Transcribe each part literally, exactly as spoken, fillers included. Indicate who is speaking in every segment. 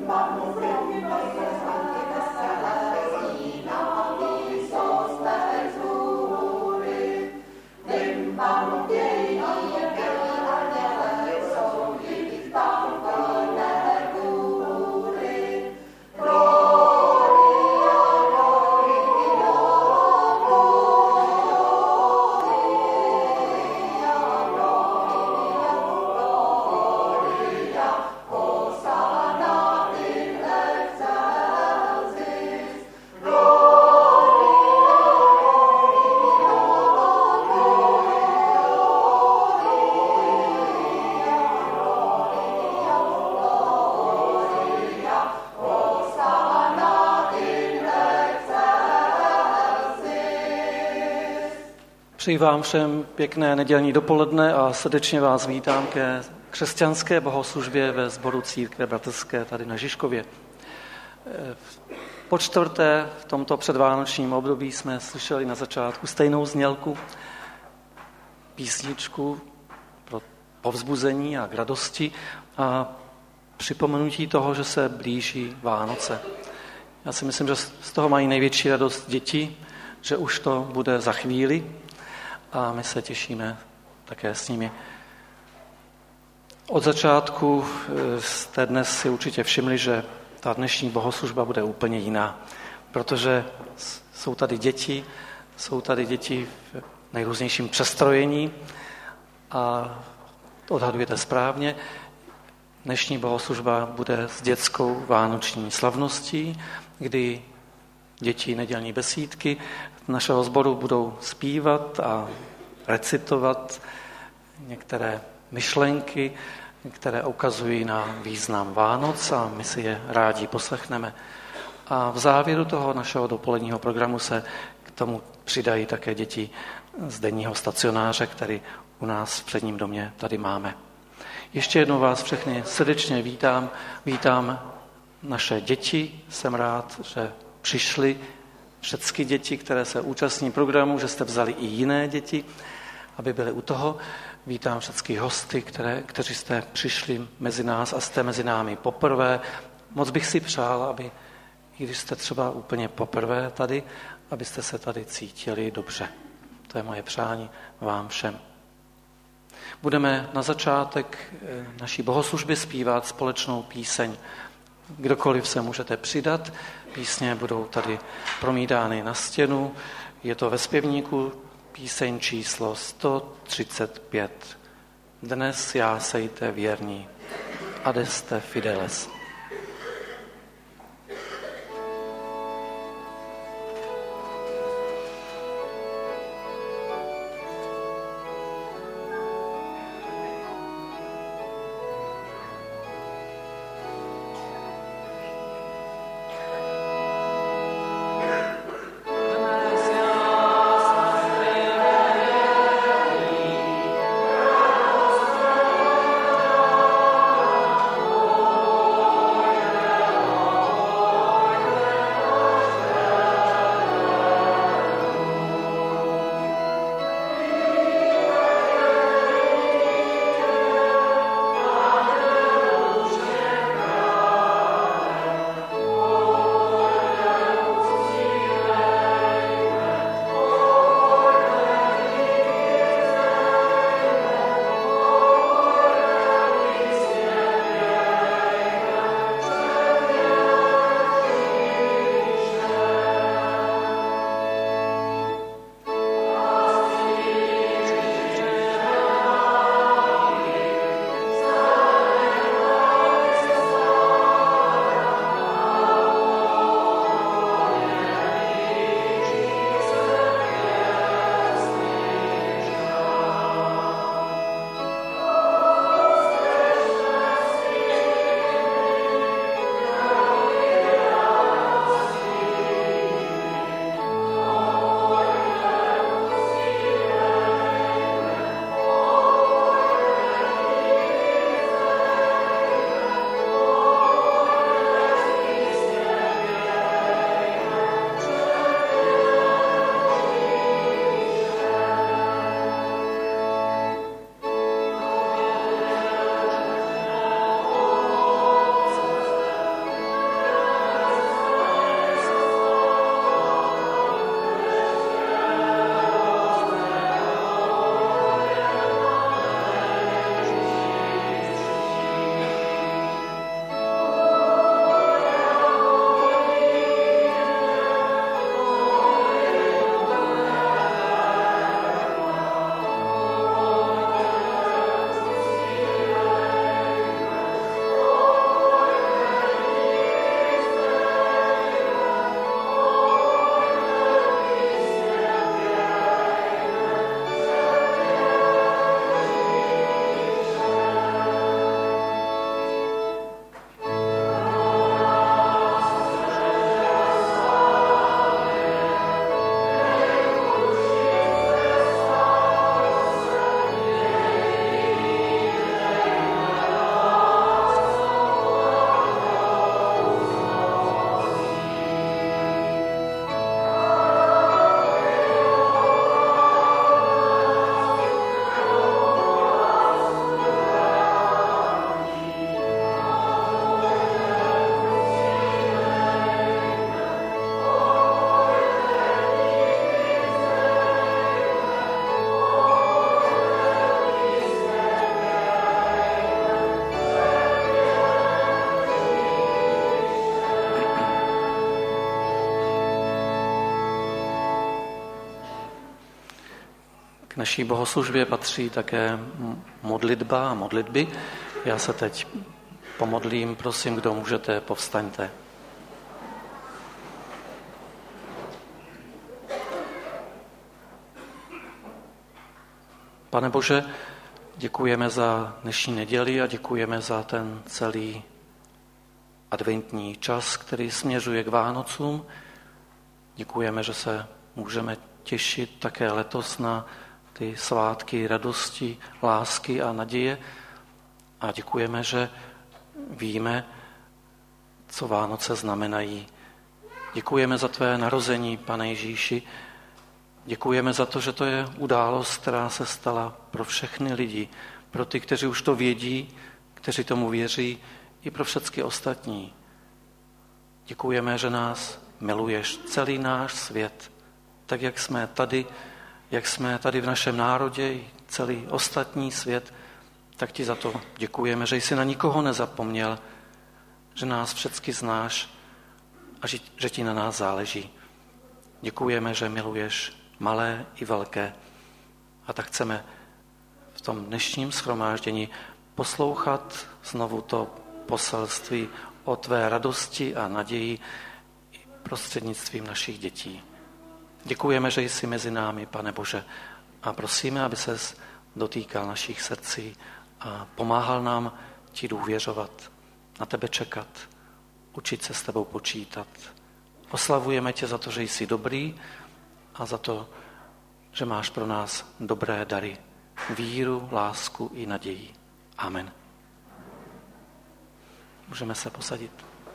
Speaker 1: Přeji vám všem pěkné nedělní dopoledne a srdečně vás vítám ke křesťanské bohoslužbě ve sboru Církve bratrské tady na Žižkově. Po čtvrté v tomto předvánočním období jsme slyšeli na začátku stejnou znělku, písničku pro povzbuzení a k radosti a připomenutí toho, že se blíží Vánoce. Já si myslím, že z toho mají největší radost děti, že už to bude za chvíli a my se těšíme také s nimi. Od začátku jste dnes si určitě všimli, že ta dnešní bohoslužba bude úplně jiná, protože jsou tady děti, jsou tady děti v nejrůznějším přestrojení a odhadujete správně. Dnešní bohoslužba bude s dětskou vánoční slavností, kdy děti nedělní besídky našeho sboru budou zpívat a recitovat některé myšlenky, které ukazují na význam Vánoc a my si je rádi poslechneme. A v závěru toho našeho dopoledního programu se k tomu přidají také děti z denního stacionáře, který u nás v předním domě tady máme. Ještě jednou vás všechny srdečně vítám. Vítám naše děti. Jsem rád, že přišly všechny děti, které se účastní programu, že jste vzali i jiné děti, aby byly u toho. Vítám všechny hosty, které, kteří jste přišli mezi nás a jste mezi námi poprvé. Moc bych si přál, aby, i když jste třeba úplně poprvé tady, abyste se tady cítili dobře. To je moje přání vám všem. Budeme na začátek naší bohoslužby zpívat společnou píseň. Kdokoliv se můžete přidat, písně budou tady promítány na stěnu. Je to ve zpěvníku píseň číslo sto třicet pět. Dnes jásejte věrní, adeste fideles.
Speaker 2: Oh
Speaker 1: naší bohoslužbě patří také modlitba a modlitby. Já se teď pomodlím, prosím, kdo můžete, povstaňte. Pane Bože, děkujeme za dnešní neděli a děkujeme za ten celý adventní čas, který směřuje k Vánocům. Děkujeme, že se můžeme těšit také letos na ty svátky radosti, lásky a naděje. A děkujeme, že víme, co Vánoce znamenají. Děkujeme za tvé narození, Pane Ježíši. Děkujeme za to, že to je událost, která se stala pro všechny lidi, pro ty, kteří už to vědí, kteří tomu věří, i pro všechny ostatní. Děkujeme, že nás miluješ, celý náš svět, tak jak jsme tady, jak jsme tady v našem národě, i celý ostatní svět, tak ti za to děkujeme, že jsi na nikoho nezapomněl, že nás všechny znáš a že, že ti na nás záleží. Děkujeme, že miluješ malé i velké. A tak chceme v tom dnešním shromáždění poslouchat znovu to poselství o tvé radosti a naději prostřednictvím našich dětí. Děkujeme, že jsi mezi námi, Pane Bože, a prosíme, aby ses dotýkal našich srdcí a pomáhal nám ti důvěřovat, na tebe čekat, učit se s tebou počítat. Oslavujeme tě za to, že jsi dobrý a za to, že máš pro nás dobré dary, víru, lásku i naději. Amen. Můžeme se posadit.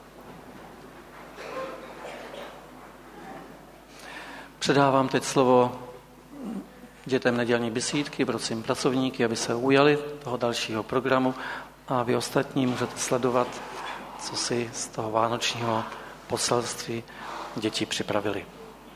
Speaker 1: Předávám teď slovo dětem nedělní besídky, prosím pracovníky, aby se ujali toho dalšího programu a vy ostatní můžete sledovat, co si z toho vánočního poselství děti připravili.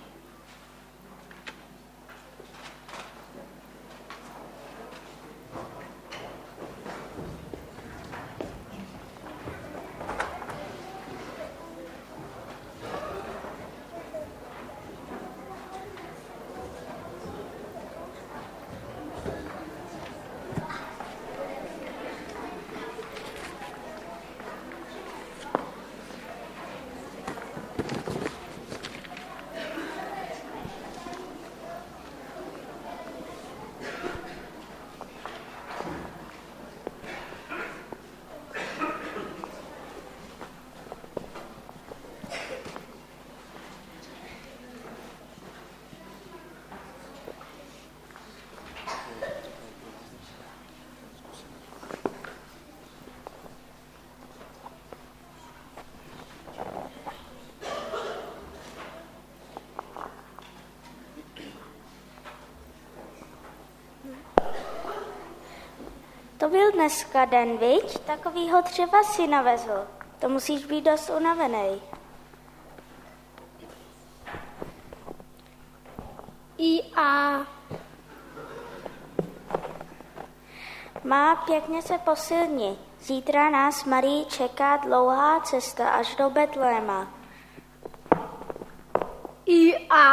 Speaker 2: To byl dneska den, viď? Takovýho třeba si navezl. To musíš být dost unavený.
Speaker 3: I a.
Speaker 2: Má, pěkně se posilni. Zítra nás Marii čeká dlouhá cesta až do Betléma.
Speaker 3: I a.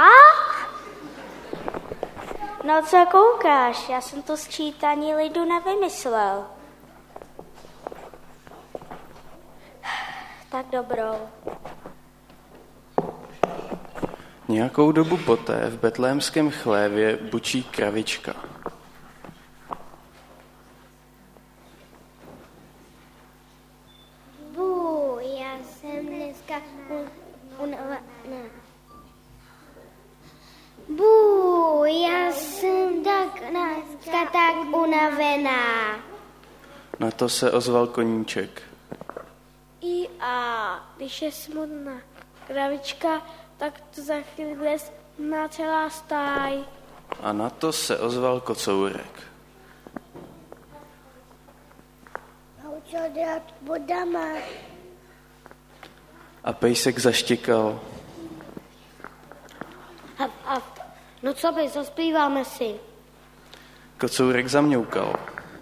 Speaker 2: No co koukáš? Já jsem to sčítání lidu nevymyslel. Tak dobrou.
Speaker 4: Nějakou dobu poté v betlémském chlévě bučí kravička.
Speaker 3: Bu, já jsem dneska unavená. Bu, já jsem tak dneska tak unavená.
Speaker 4: Na to se ozval koníček.
Speaker 3: I a, když je smutná kravička, tak to za chvíli bude na celá stáj.
Speaker 4: A na to se ozval kocourek.
Speaker 3: Co dělat budeme?
Speaker 4: A pejsek zaštěkal.
Speaker 3: A, a, no co by, zaspíváme si.
Speaker 4: Kocourek zamňoukal.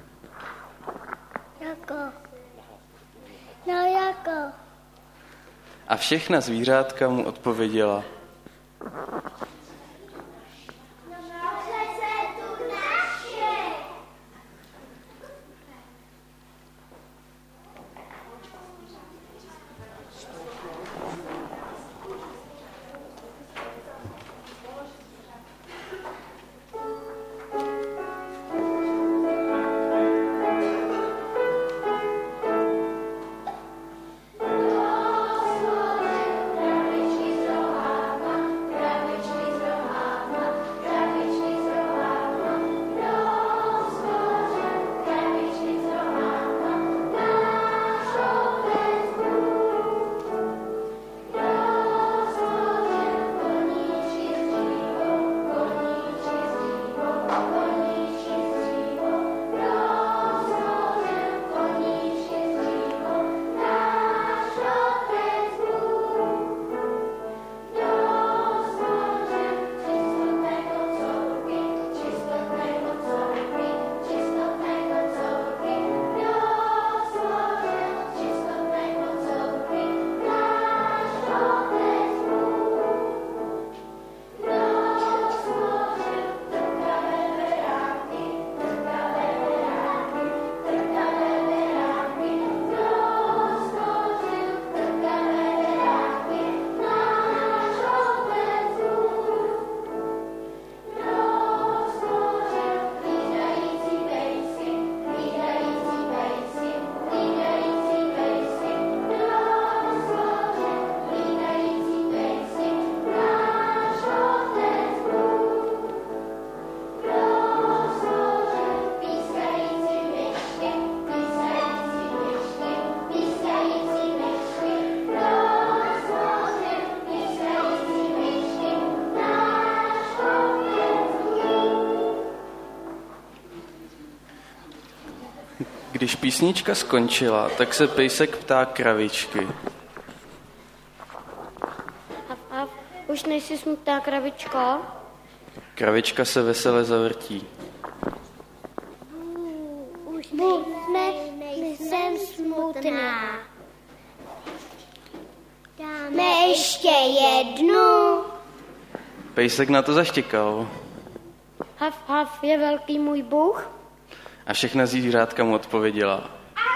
Speaker 3: Jako? No jako?
Speaker 4: A všechna zvířátka mu odpověděla.
Speaker 3: No, se tu
Speaker 4: Když písnička skončila, tak se pejsek ptá kravičky.
Speaker 3: Haf, haf, už nejsi smutná, kravičko?
Speaker 4: Kravička se vesele zavrtí.
Speaker 3: Už ne, nejsem smutná. Dáme ještě jednu.
Speaker 4: Pejsek na to zaštěkal.
Speaker 3: Haf, haf, je velký můj Bůh?
Speaker 4: A všechna zvířátka mu odpověděla.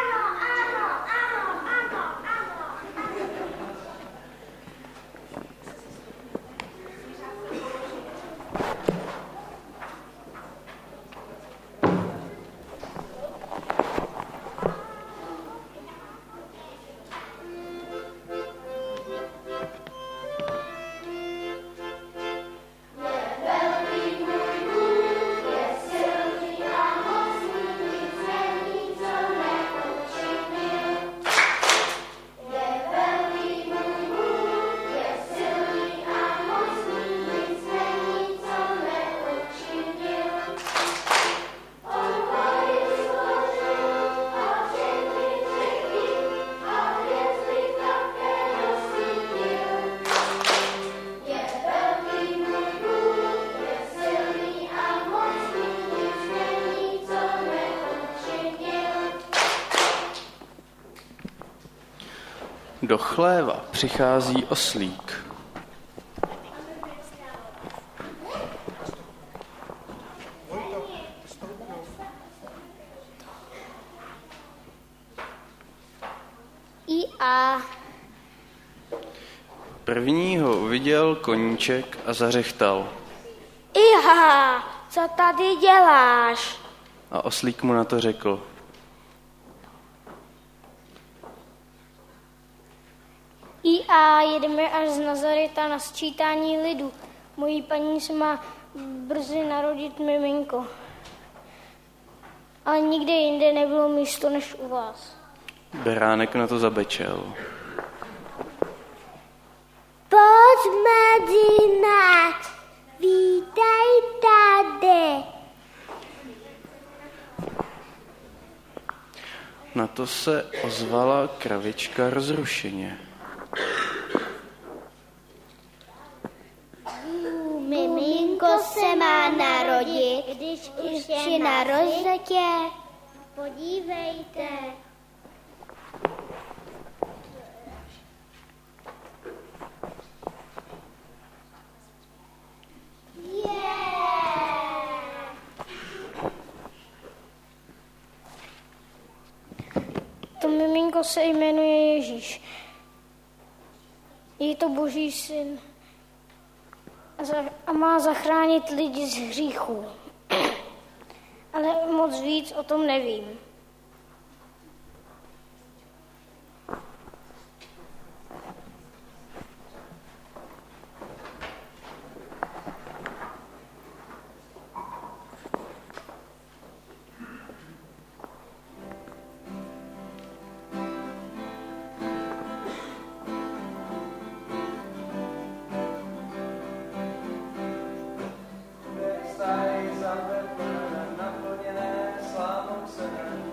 Speaker 4: Do chléva přichází oslík.
Speaker 3: I a.
Speaker 4: První ho uviděl koníček a zařechtal.
Speaker 3: Iha, co tady děláš?
Speaker 4: A oslík mu na to řekl.
Speaker 3: I a jedeme až z Nazareta na sčítání lidu. Mojí paní se má brzy narodit miminko. Ale nikde jinde nebylo místo než u vás.
Speaker 4: Beránek na to zabečel.
Speaker 3: Pojďme dinat, vítej tady.
Speaker 4: Na to se ozvala kravička rozrušeně.
Speaker 3: Miminko se má narodit, když už je na rozetě. Podívejte. To miminko se jmenuje Ježíš. Je to Boží syn a má zachránit lidi z hříchů. Ale moc víc o tom nevím.
Speaker 1: Naplněné slávou se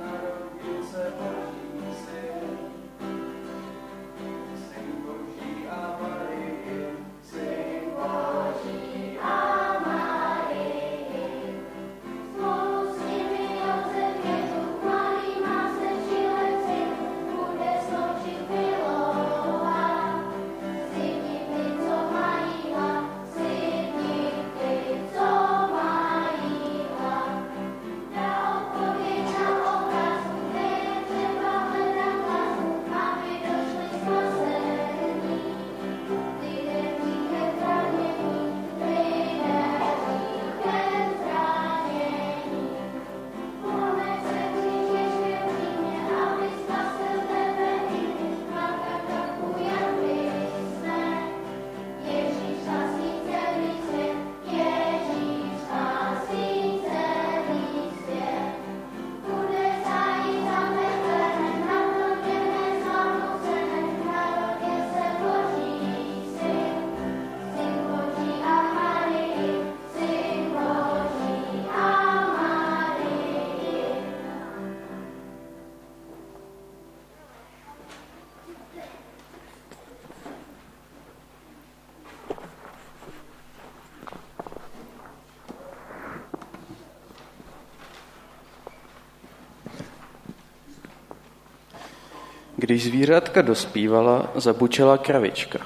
Speaker 4: Když zvířátka dospívala, zabučela kravička.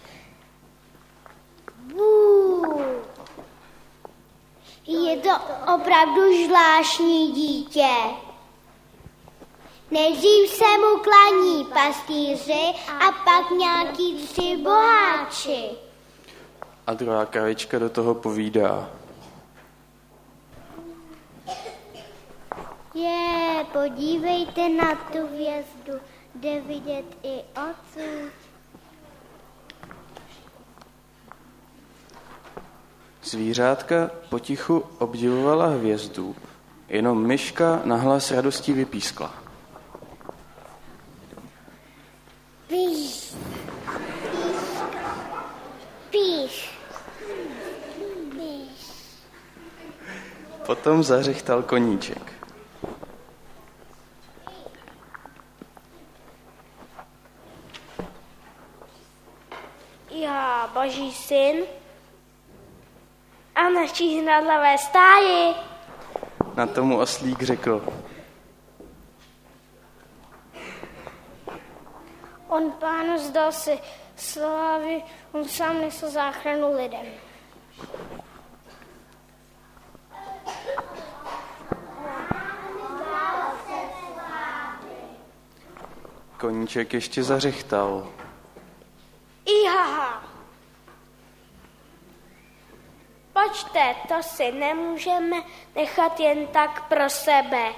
Speaker 5: Bů. Je to opravdu zvláštní dítě. Nejdřív se mu klaní pastýři a pak nějaký tři boháči.
Speaker 4: A druhá kravička do toho povídá.
Speaker 5: Je, podívejte na tu hvězdu, jde vidět i odsud.
Speaker 4: Zvířátka potichu obdivovala hvězdu, jenom myška nahlas radostí vypískla.
Speaker 5: Píš. Píš. Píš.
Speaker 4: Potom zařechtal koníček.
Speaker 3: Já, boží syn a naší hnadlavé stáji.
Speaker 4: Na tomu oslík řekl.
Speaker 3: On, Pánu, zdal si slávy, on sám nesl záchranu lidem.
Speaker 4: Koníček ještě zařechtal.
Speaker 3: Ihaha. Počte, to si nemůžeme nechat jen tak pro sebe.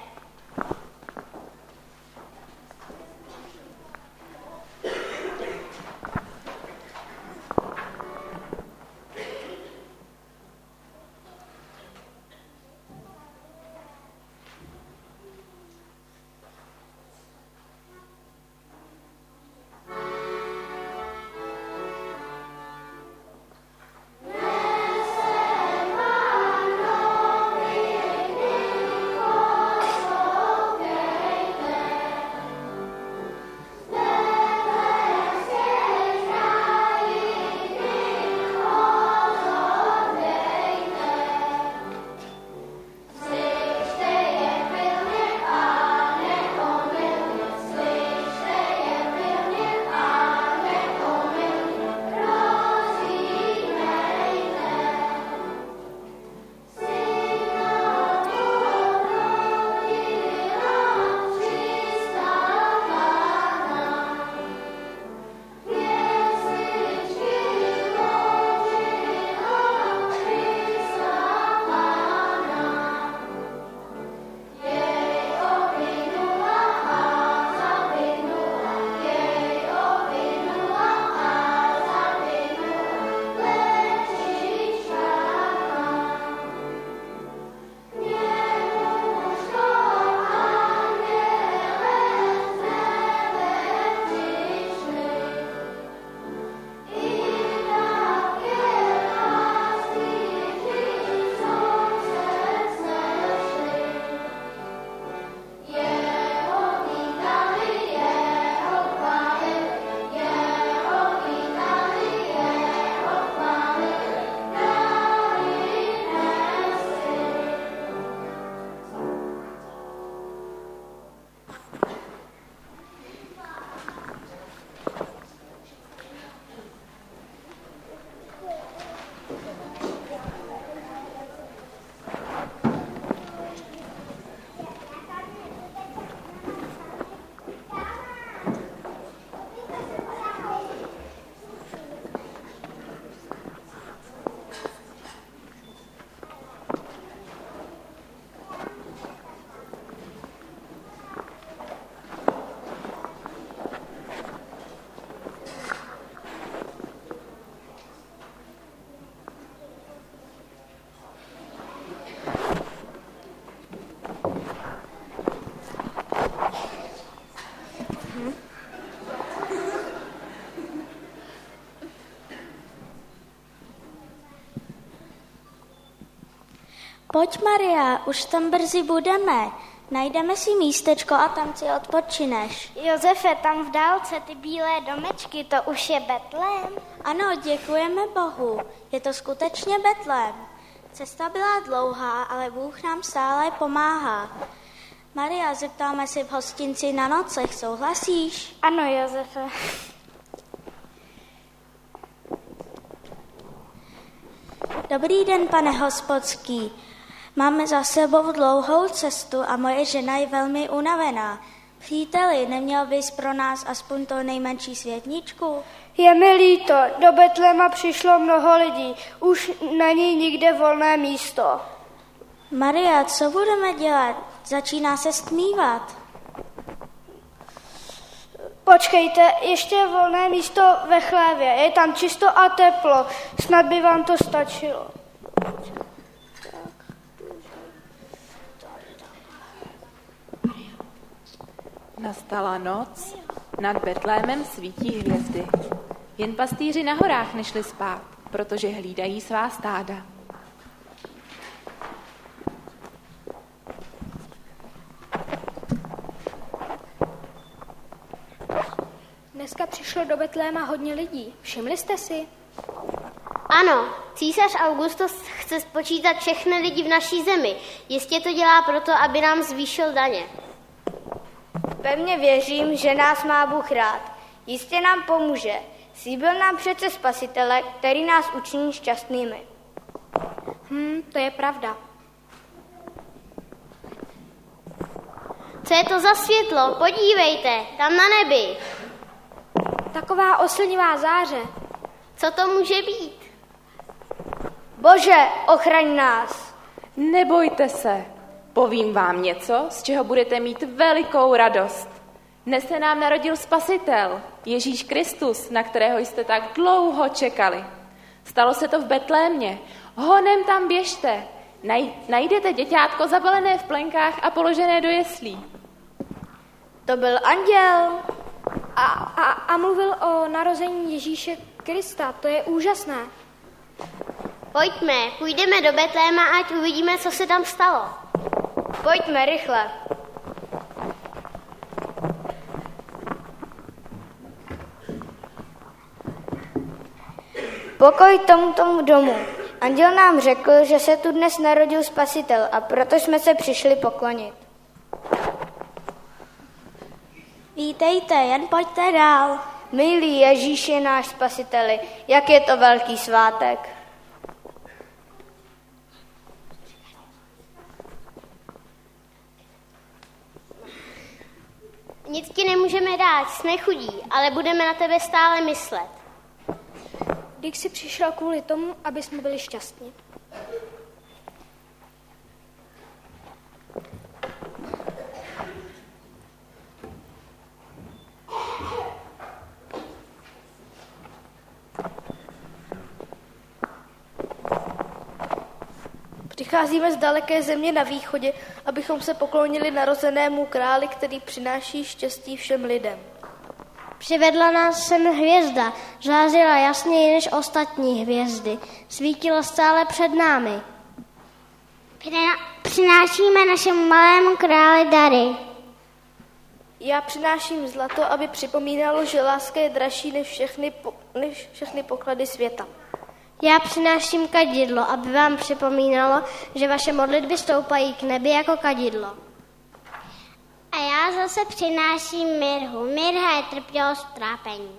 Speaker 2: Pojď, Maria, už tam brzy budeme. Najdeme si místečko a tam si odpočineš.
Speaker 5: Josefe, tam v dálce ty bílé domečky, to už je Betlém?
Speaker 2: Ano, děkujeme Bohu. Je to skutečně Betlém. Cesta byla dlouhá, ale Bůh nám stále pomáhá. Maria, zeptáme se v hostinci na nocleh, souhlasíš?
Speaker 3: Ano, Josefe.
Speaker 2: Dobrý den, pane hospodský. Máme za sebou dlouhou cestu a moje žena je velmi unavená. Příteli, neměl bys pro nás aspoň to nejmenší světničku?
Speaker 3: Je mi líto, do Betléma přišlo mnoho lidí, už není nikde volné místo.
Speaker 2: Maria, co budeme dělat? Začíná se stmívat.
Speaker 3: Počkejte, ještě je volné místo ve chlévě, je tam čisto a teplo, snad by vám to stačilo.
Speaker 6: Nastala noc, nad Betlémem svítí hvězdy. Jen pastýři na horách nešli spát, protože hlídají svá stáda.
Speaker 3: Dneska přišlo do Betléma hodně lidí. Všimli jste si?
Speaker 5: Ano, císař Augustus chce spočítat všechny lidi v naší zemi. Jistě to dělá proto, aby nám zvýšil daně.
Speaker 7: Pevně věřím, že nás má Bůh rád. Jistě nám pomůže. Slíbil nám přece Spasitele, který nás učiní šťastnými.
Speaker 3: Hm, to je pravda.
Speaker 5: Co je to za světlo? Podívejte, tam na nebi.
Speaker 3: Taková oslnivá záře.
Speaker 5: Co to může být?
Speaker 7: Bože, ochraň nás.
Speaker 6: Nebojte se, povím vám něco, z čeho budete mít velikou radost. Dnes se nám narodil Spasitel, Ježíš Kristus, na kterého jste tak dlouho čekali. Stalo se to v Betlémě. Honem tam běžte. Naj, najdete děťátko zabalené v plenkách a položené do jeslí.
Speaker 7: To byl anděl.
Speaker 3: A, a, a mluvil o narození Ježíše Krista, to je úžasné.
Speaker 5: Pojďme, půjdeme do Betléma, ať uvidíme, co se tam stalo.
Speaker 7: Pojďme rychle. Pokoj tomuto domu. Anděl nám řekl, že se tu dnes narodil Spasitel a proto jsme se přišli poklonit.
Speaker 2: Vítejte, jen pojďte dál.
Speaker 7: Milý Ježíši náš Spasiteli, jak je to velký svátek.
Speaker 5: Nic ti nemůžeme dát, jsme chudí, ale budeme na tebe stále myslet.
Speaker 3: Když jsi přišel kvůli tomu, aby jsme byli šťastní.
Speaker 7: Přicházíme z daleké země na východě, abychom se poklonili narozenému králi, který přináší štěstí všem lidem.
Speaker 5: Přivedla nás sem hvězda, zářila jasněji než ostatní hvězdy, svítila stále před námi. Přinášíme našemu malému králi dary.
Speaker 7: Já přináším zlato, aby připomínalo, že láska je dražší než všechny, po, než všechny poklady světa.
Speaker 5: Já přináším kadidlo, aby vám připomínalo, že vaše modlitby stoupají k nebi jako kadidlo. A já zase přináším mirhu. Mirha je trpělivost trápení.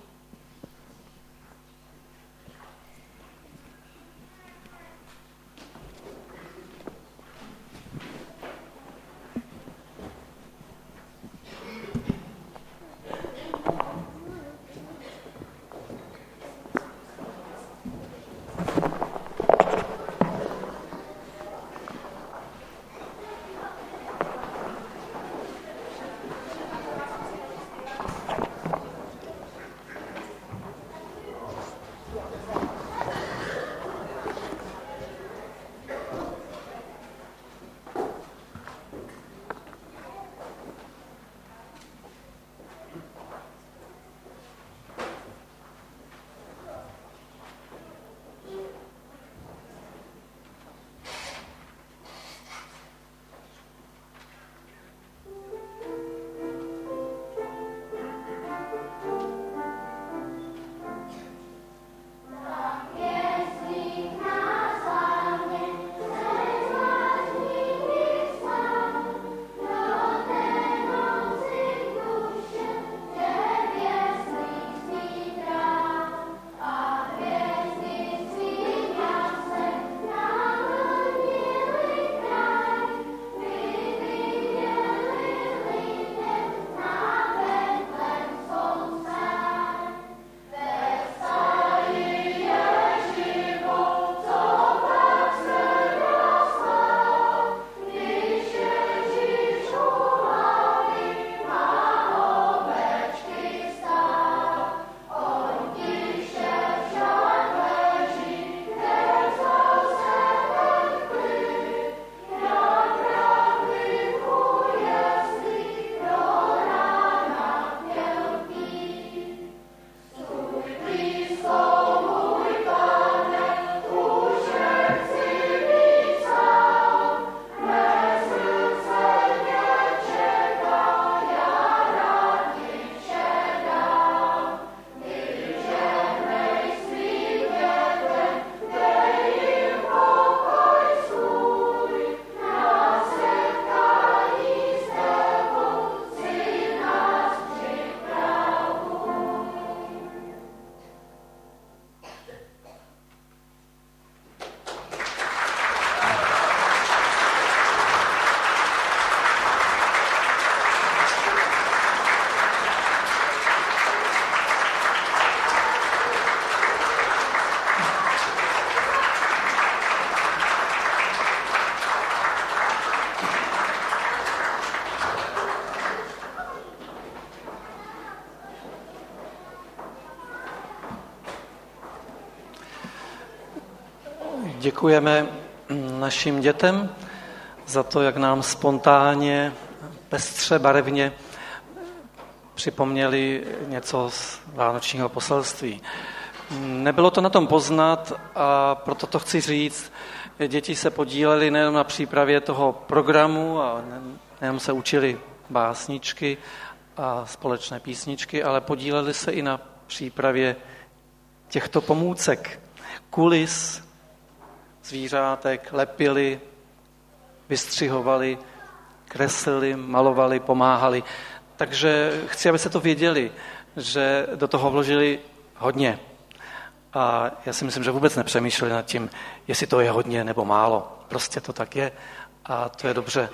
Speaker 1: Děkujeme našim dětem za to, jak nám spontánně, pestře, barevně připomněli něco z vánočního poselství. Nebylo to na tom poznat a proto to chci říct. Děti se podílely nejen na přípravě toho programu a nejen se učili básničky a společné písničky, ale podílely se i na přípravě těchto pomůcek. Kulis, zvířátek, lepili, vystřihovali, kreslili, malovali, pomáhali. Takže chci, aby se to věděli, že do toho vložili hodně. A já si myslím, že vůbec nepřemýšleli nad tím, jestli to je hodně nebo málo. Prostě to tak je a to je dobře.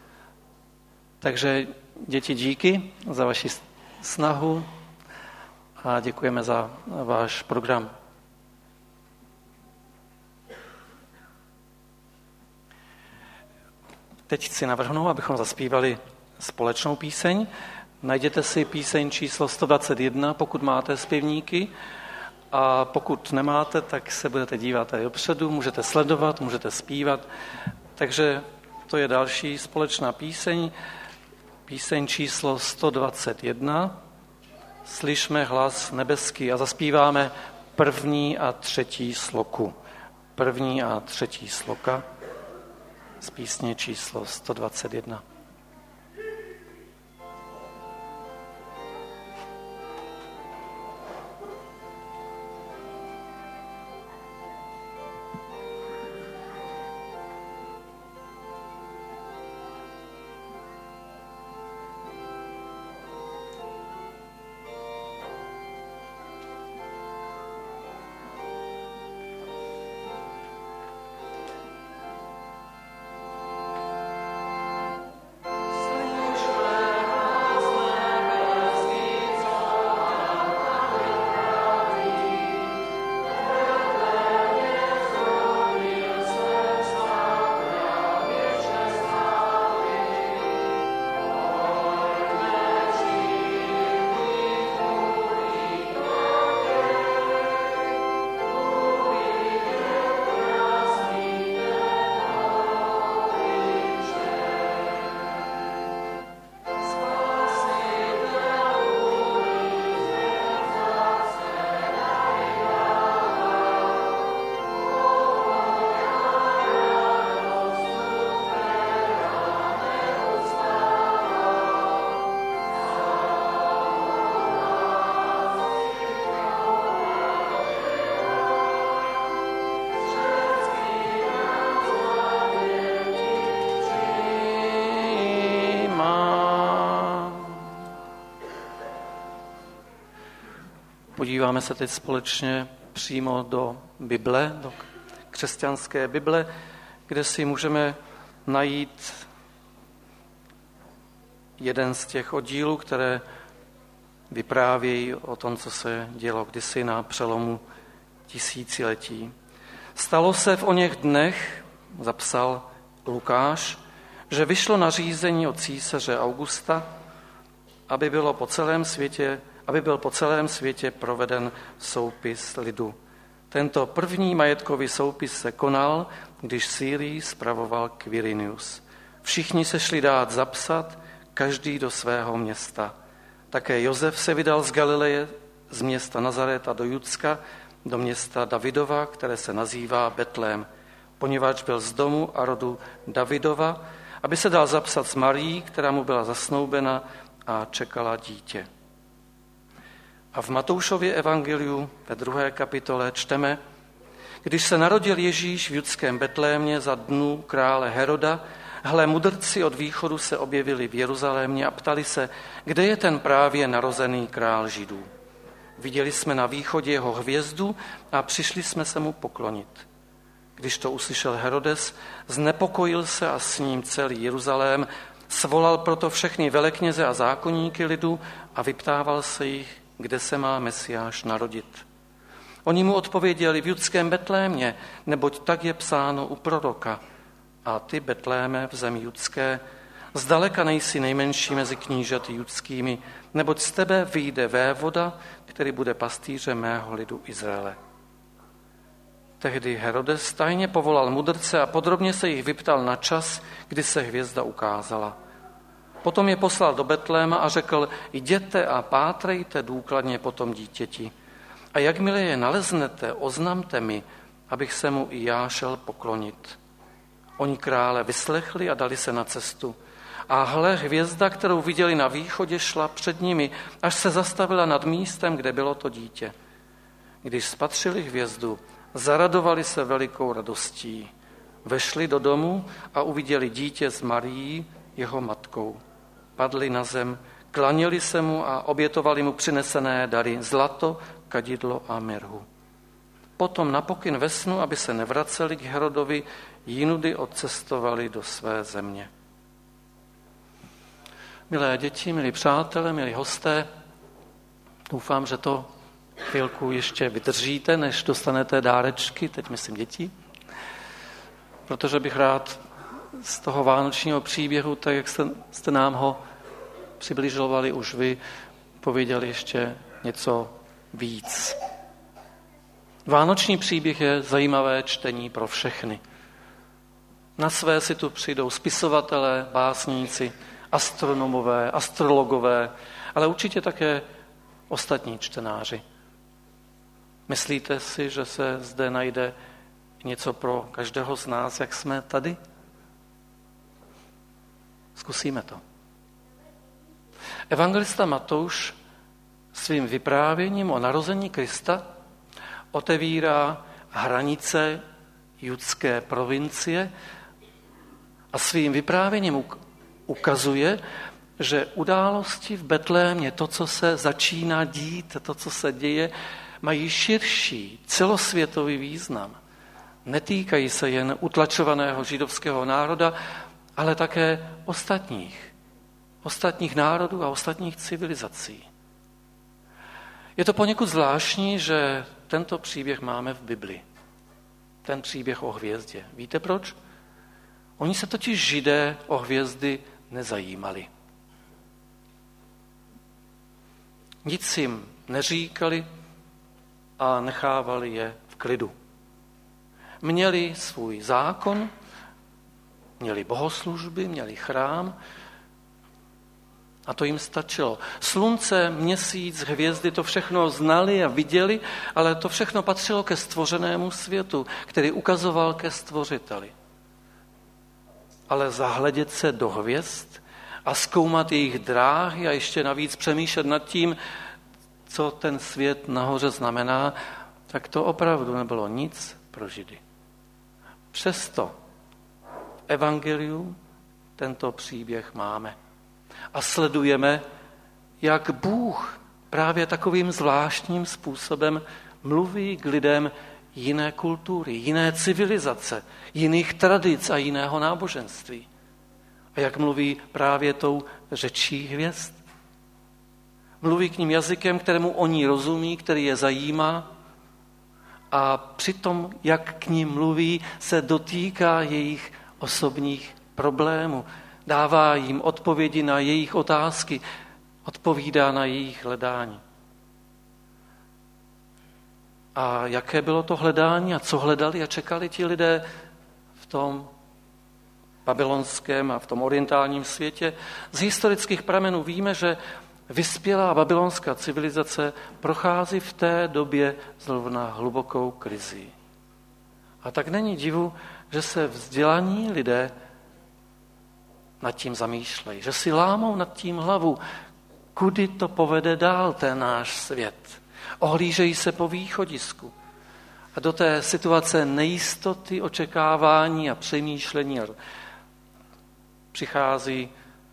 Speaker 1: Takže děti, díky za vaši snahu a děkujeme za váš program. Teď chci navrhnout, abychom zaspívali společnou píseň. Najděte si píseň číslo sto dvacet jedna, pokud máte zpěvníky. A pokud nemáte, tak se budete dívat tady dopředu, můžete sledovat, můžete zpívat. Takže to je další společná píseň. Píseň číslo sto dvacet jedna. Slyšme hlas nebeský a zaspíváme první a třetí sloku. První a třetí sloka z písně číslo sto dvacet jedna. Podíváme se teď společně přímo do Bible, do křesťanské Bible, kde si můžeme najít jeden z těch oddílů, které vyprávějí o tom, co se dělo kdysi na přelomu tisíciletí. Stalo se v oněch dnech, zapsal Lukáš, že vyšlo nařízení od císaře Augusta, aby bylo po celém světě aby byl po celém světě proveden soupis lidu. Tento první majetkový soupis se konal, když Sýrii spravoval Quirinius. Všichni se šli dát zapsat, každý do svého města. Také Josef se vydal z Galileje, z města Nazaréta do Judska, do města Davidova, které se nazývá Betlém, poněvadž byl z domu a rodu Davidova, aby se dal zapsat s Marií, která mu byla zasnoubena a čekala dítě. A v Matoušově evangeliu ve druhé kapitole čteme, když se narodil Ježíš v judském Betlémě za dnů krále Heroda, hle, mudrci od východu se objevili v Jeruzalémě a ptali se, kde je ten právě narozený král Židů. Viděli jsme na východě jeho hvězdu a přišli jsme se mu poklonit. Když to uslyšel Herodes, znepokojil se a s ním celý Jeruzalém, svolal proto všechny velekněze a zákonníky lidu a vyptával se jich, kde se má Mesiáš narodit. Oni mu odpověděli v judském Betlémě, neboť tak je psáno u proroka. A ty, Betléme, v zemi judské, zdaleka nejsi nejmenší mezi knížaty judskými, neboť z tebe vyjde vévoda, který bude pastýřem mého lidu Izraele. Tehdy Herodes tajně povolal mudrce a podrobně se jich vyptal na čas, kdy se hvězda ukázala. Potom je poslal do Betléma a řekl, jděte a pátrejte důkladně po tom dítěti. A jakmile je naleznete, oznamte mi, abych se mu i já šel poklonit. Oni krále vyslechli a dali se na cestu. A hle, hvězda, kterou viděli na východě, šla před nimi, až se zastavila nad místem, kde bylo to dítě. Když spatřili hvězdu, zaradovali se velikou radostí. Vešli do domu a uviděli dítě s Marií, jeho matkou. Padli na zem, klaněli se mu a obětovali mu přinesené dary, zlato, kadidlo a mirhu. Potom na pokyn ve snu, aby se nevraceli k Herodovi, jinudy odcestovali do své země. Milé děti, milí přátelé, milí hosté, doufám, že to chvilku ještě vydržíte, než dostanete dárečky, teď myslím děti, protože bych rád z toho vánočního příběhu, tak jak jste, jste nám ho přibližovali už vy, pověděli ještě něco víc. Vánoční příběh je zajímavé čtení pro všechny. Na své si tu přijdou spisovatelé, básníci, astronomové, astrologové, ale určitě také ostatní čtenáři. Myslíte si, že se zde najde něco pro každého z nás, jak jsme tady? Zkusíme to. Evangelista Matouš svým vyprávěním o narození Krista otevírá hranice judské provincie a svým vyprávěním ukazuje, že události v Betlémě, to, co se začíná dít, to, co se děje, mají širší celosvětový význam. Netýkají se jen utlačovaného židovského národa, ale také ostatních. Ostatních národů a ostatních civilizací. Je to poněkud zvláštní, že tento příběh máme v Bibli. Ten příběh o hvězdě. Víte proč? Oni se totiž Židé o hvězdy nezajímali. Nic jim neříkali a nechávali je v klidu. Měli svůj zákon, měli bohoslužby, měli chrám a to jim stačilo. Slunce, měsíc, hvězdy, to všechno znali a viděli, ale to všechno patřilo ke stvořenému světu, který ukazoval ke stvořiteli. Ale zahledět se do hvězd a zkoumat jejich dráhy a ještě navíc přemýšlet nad tím, co ten svět nahoře znamená, tak to opravdu nebylo nic pro Židy. Přesto v evangeliu tento příběh máme. A sledujeme, jak Bůh právě takovým zvláštním způsobem mluví k lidem jiné kultury, jiné civilizace, jiných tradic a jiného náboženství. A jak mluví právě tou řečí hvězd. Mluví k ním jazykem, kterému oni rozumí, který je zajímá a přitom, jak k ním mluví, se dotýká jejich osobních problémů. Dává jim odpovědi na jejich otázky, odpovídá na jejich hledání. A jaké bylo to hledání a co hledali a čekali ti lidé v tom babylonském a v tom orientálním světě? Z historických pramenů víme, že vyspělá babylonská civilizace prochází v té době zrovna hlubokou krizi. A tak není divu, že se vzdělaní lidé nad tím zamýšlejí, že si lámou nad tím hlavu, kudy to povede dál ten náš svět. Ohlížejí se po východisku. A do té situace nejistoty, očekávání a přemýšlení přichází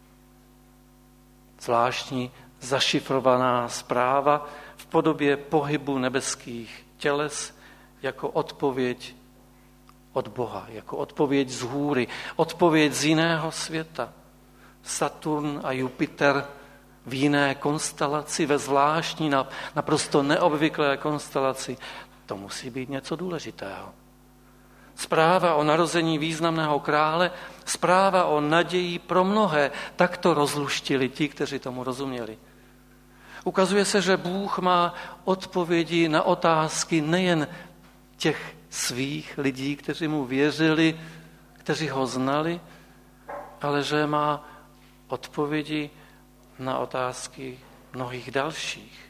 Speaker 1: zvláštní zašifrovaná zpráva v podobě pohybu nebeských těles jako odpověď od Boha, jako odpověď z hůry, odpověď z jiného světa. Saturn a Jupiter v jiné konstelaci, ve zvláštní, naprosto neobvyklé konstelaci. To musí být něco důležitého. Zpráva o narození významného krále, zpráva o naději pro mnohé, tak to rozluštili ti, kteří tomu rozuměli. Ukazuje se, že Bůh má odpovědi na otázky nejen těch svých lidí, kteří mu věřili, kteří ho znali, ale že má odpovědi na otázky mnohých dalších.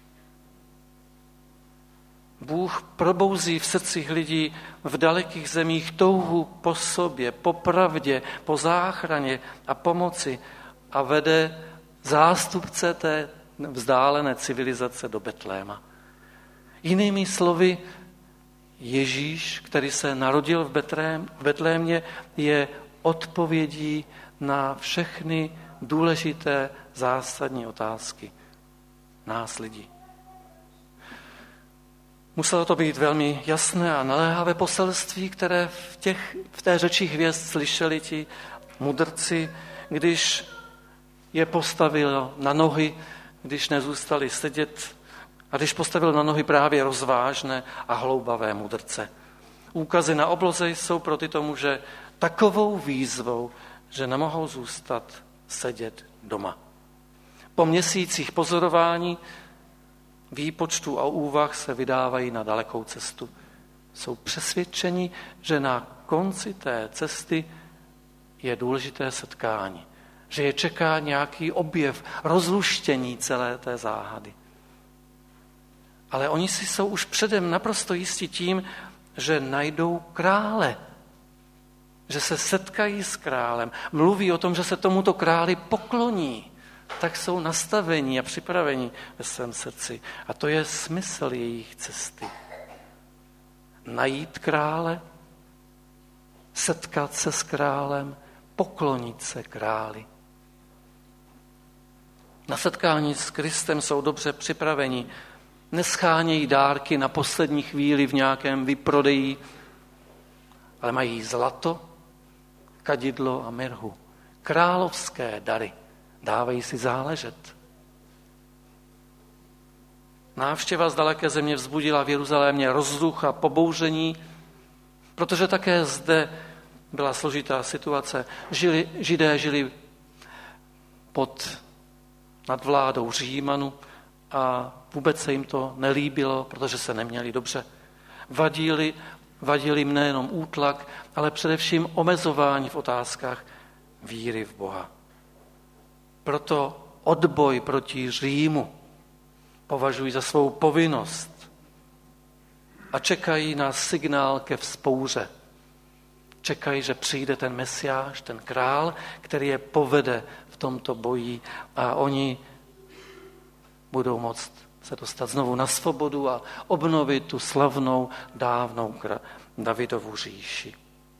Speaker 1: Bůh probouzí v srdcích lidí v dalekých zemích touhu po sobě, po pravdě, po záchraně a pomoci a vede zástupce té vzdálené civilizace do Betléma. Jinými slovy, Ježíš, který se narodil v Betlémě, je odpovědí na všechny důležité zásadní otázky nás lidí. Muselo to být velmi jasné a naléhavé poselství, které v, těch, v té řeči hvězd slyšeli ti mudrci, když je postavil na nohy, když nezůstali sedět a když postavil na nohy právě rozvážné a hloubavé mudrce. Úkazy na obloze jsou pro tyto muže takovou výzvou, že nemohou zůstat sedět doma. Po měsících pozorování, výpočtu a úvah se vydávají na dalekou cestu. Jsou přesvědčeni, že na konci té cesty je důležité setkání, že je čeká nějaký objev, rozluštění celé té záhady. Ale oni si jsou už předem naprosto jistí tím, že najdou krále, že se setkají s králem, mluví o tom, že se tomuto králi pokloní, tak jsou nastavení a připraveni ve svém srdci. A to je smysl jejich cesty. Najít krále, setkat se s králem, poklonit se králi. Na setkání s Kristem jsou dobře připraveni. Neschánějí dárky na poslední chvíli v nějakém vyprodeji, ale mají zlato, kadidlo a mirhu. Královské dary. Dávají si záležet. Návštěva z daleké země vzbudila v Jeruzalémě rozruch a pobouření, protože také zde byla složitá situace. Žili, židé žili pod nadvládou Římanu a vůbec se jim to nelíbilo, protože se neměli dobře. Vadili, vadili jim nejenom útlak, ale především omezování v otázkách víry v Boha. Proto odboj proti Římu považují za svou povinnost a čekají na signál ke vzpouře. Čekají, že přijde ten Mesiáš, ten král, který je povede v tomto boji a oni budou moct se dostat znovu na svobodu a obnovit tu slavnou, dávnou Davidovu říši.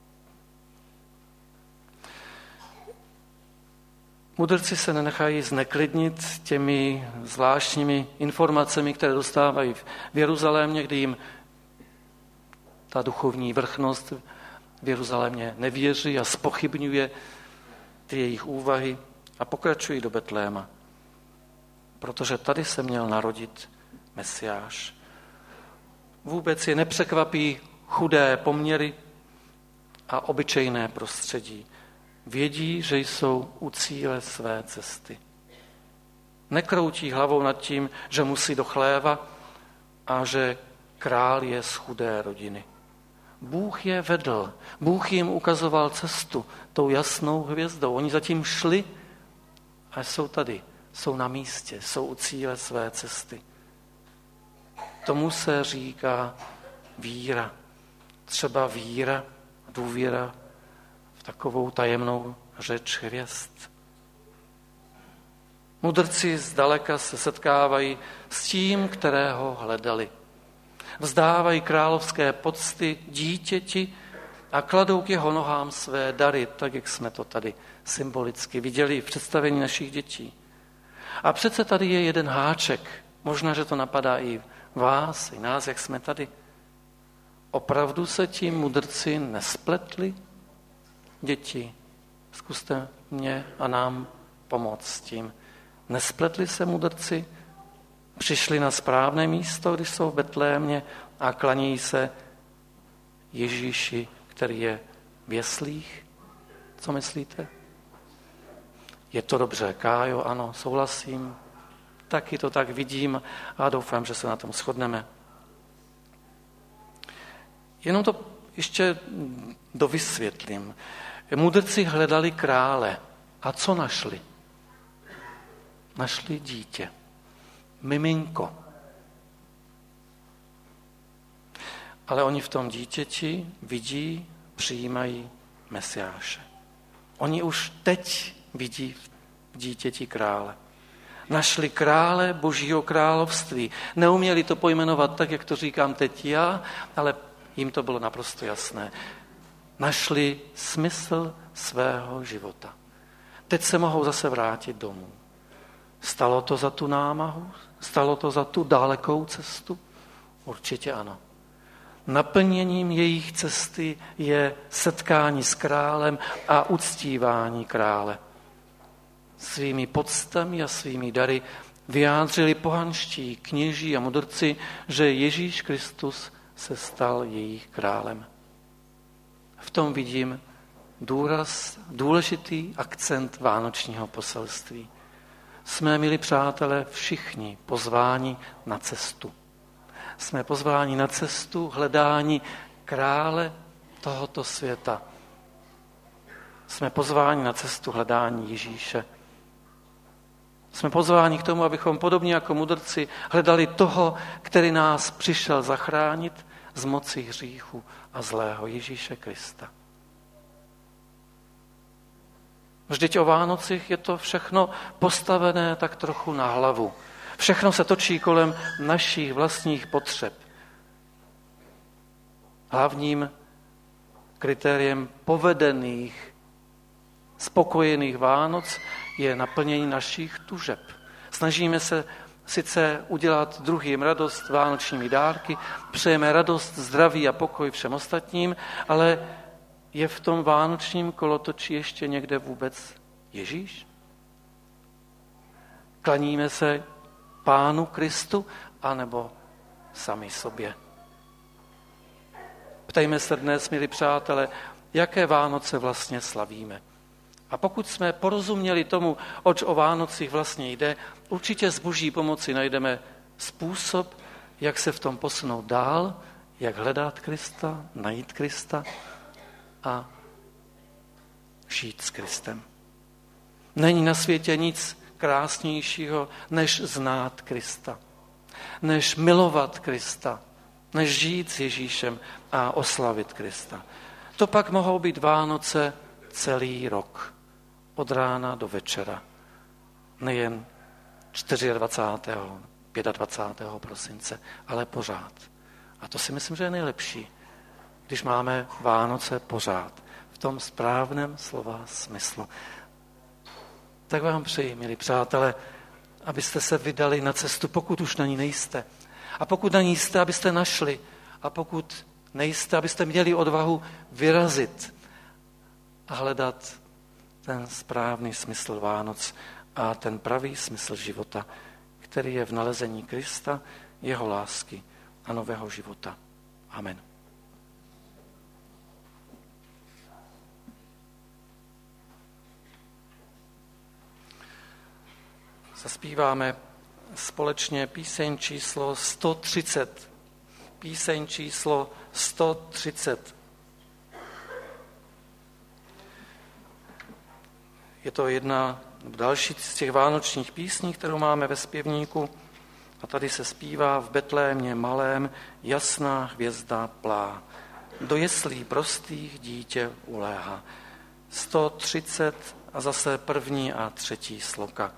Speaker 1: Mudrci se nenechají zneklidnit těmi zvláštními informacemi, které dostávají v Jeruzalémě, kdy jim ta duchovní vrchnost v Jeruzalémě nevěří a zpochybňuje ty jejich úvahy a pokračují do Betléma. Protože tady se měl narodit Mesiáš. Vůbec je nepřekvapí chudé poměry a obyčejné prostředí. Vědí, že jsou u cíle své cesty. Nekroutí hlavou nad tím, že musí do chléva a že král je z chudé rodiny. Bůh je vedl, Bůh jim ukazoval cestu tou jasnou hvězdou. Oni zatím šli a jsou tady, jsou na místě, jsou u cíle své cesty. Tomu se říká víra. Třeba víra, důvěra v takovou tajemnou řeč hvězd. Mudrci zdaleka se setkávají s tím, kterého hledali. Vzdávají královské pocty dítěti a kladou k jeho nohám své dary, tak jak jsme to tady symbolicky viděli v představení našich dětí. A přece tady je jeden háček. Možná, že to napadá i vás, i nás, jak jsme tady. Opravdu se ti mudrci nespletli? Děti, zkuste mě a nám pomoct s tím. Nespletli se mudrci? Přišli na správné místo, když jsou v Betlémě a klaní se Ježíši, který je v jeslích? Co myslíte? Je to dobře, Kájo, ano, souhlasím. Taky to tak vidím a doufám, že se na tom shodneme. Jenom to ještě dovysvětlím. Mudrci hledali krále. A co našli? Našli dítě. Miminko. Ale oni v tom dítěti vidí, přijímají Mesiáše. Oni už teď vidí v dítěti krále. Našli krále Božího království. Neuměli to pojmenovat tak, jak to říkám teď já, ale jim to bylo naprosto jasné. Našli smysl svého života. Teď se mohou zase vrátit domů. Stalo to za tu námahu? Stalo to za tu dalekou cestu? Určitě ano. Naplněním jejich cesty je setkání s králem a uctívání krále. Svými poctami a svými dary vyjádřili pohanští kněží a mudrci, že Ježíš Kristus se stal jejich králem. V tom vidím důraz, důležitý akcent vánočního poselství. Jsme, milí přátelé, všichni pozváni na cestu. Jsme pozváni na cestu hledání krále tohoto světa. Jsme pozváni na cestu hledání Ježíše. Jsme pozváni k tomu, abychom podobně jako mudrci hledali toho, který nás přišel zachránit z moci hříchu a zlého, Ježíše Krista. Vždyť o Vánocích je to všechno postavené tak trochu na hlavu. Všechno se točí kolem našich vlastních potřeb. Hlavním kritériem povedených, spokojených Vánoc je naplnění našich tužeb. Snažíme se sice udělat druhým radost vánočními dárky, přejeme radost, zdraví a pokoj všem ostatním, ale je v tom vánočním kolotoči ještě někde vůbec Ježíš? Klaníme se Pánu Kristu, anebo sami sobě? Ptejme se dnes, milí přátelé, jaké Vánoce vlastně slavíme. A pokud jsme porozuměli tomu, oč o Vánocích vlastně jde, určitě s Boží pomoci najdeme způsob, jak se v tom posunout dál, jak hledat Krista, najít Krista a žít s Kristem. Není na světě nic krásnějšího, než znát Krista, než milovat Krista, než žít s Ježíšem a oslavit Krista. To pak mohou být Vánoce celý rok, od rána do večera, nejen dvacátého čtvrtého, dvacátého pátého prosince, ale pořád. A to si myslím, že je nejlepší, když máme Vánoce pořád, v tom správném slova smyslu. Tak vám přeji, milí přátelé, abyste se vydali na cestu, pokud už na ní nejste. A pokud na ní jste, abyste našli. A pokud nejste, abyste měli odvahu vyrazit a hledat ten správný smysl Vánoc a ten pravý smysl života, který je v nalezení Krista, jeho lásky a nového života. Amen. Zaspíváme společně píseň číslo sto třicet. Píseň číslo sto třicet. Je to jedna další z těch vánočních písní, kterou máme ve zpěvníku. A tady se zpívá: v Betlémě malém jasná hvězda plá. Do jeslí prostých dítě uléhá. sto třicet a zase první a třetí sloka.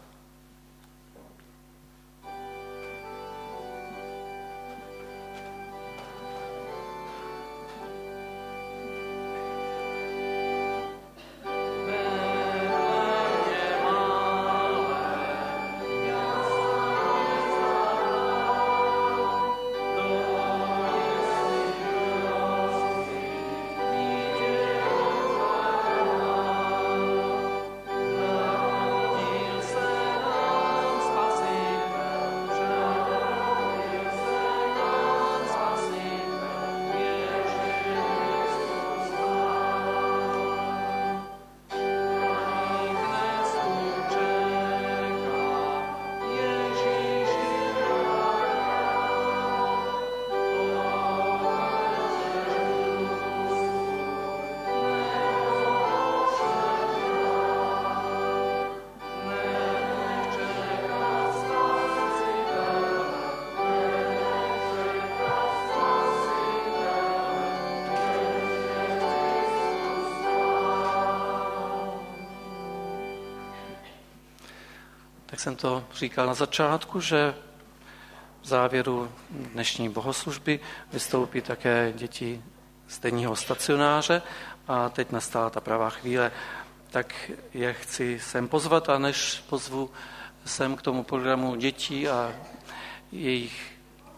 Speaker 8: Say
Speaker 1: jak jsem to říkal na začátku, že v závěru dnešní bohoslužby vystoupí také děti z denního stacionáře a teď nastala ta pravá chvíle, tak je chci sem pozvat a než pozvu sem k tomu programu dětí a jejich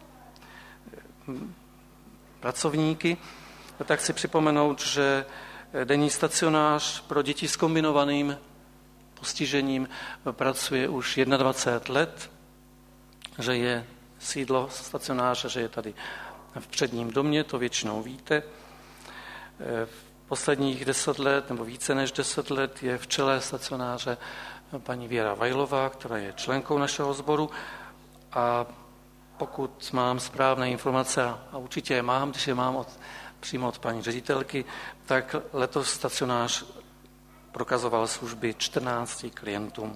Speaker 1: pracovníky, tak chci připomenout, že denní stacionář pro děti s kombinovaným postižením pracuje už dvacet jedna let, že je sídlo stacionáře, že je tady v předním domě, to většinou víte. V posledních deset let, nebo více než deset let, je v čele stacionáře paní Věra Vajlová, která je členkou našeho sboru. A pokud mám správné informace, a určitě je mám, když je mám od, přímo od paní ředitelky, tak letos stacionář prokazoval služby čtrnácti klientům.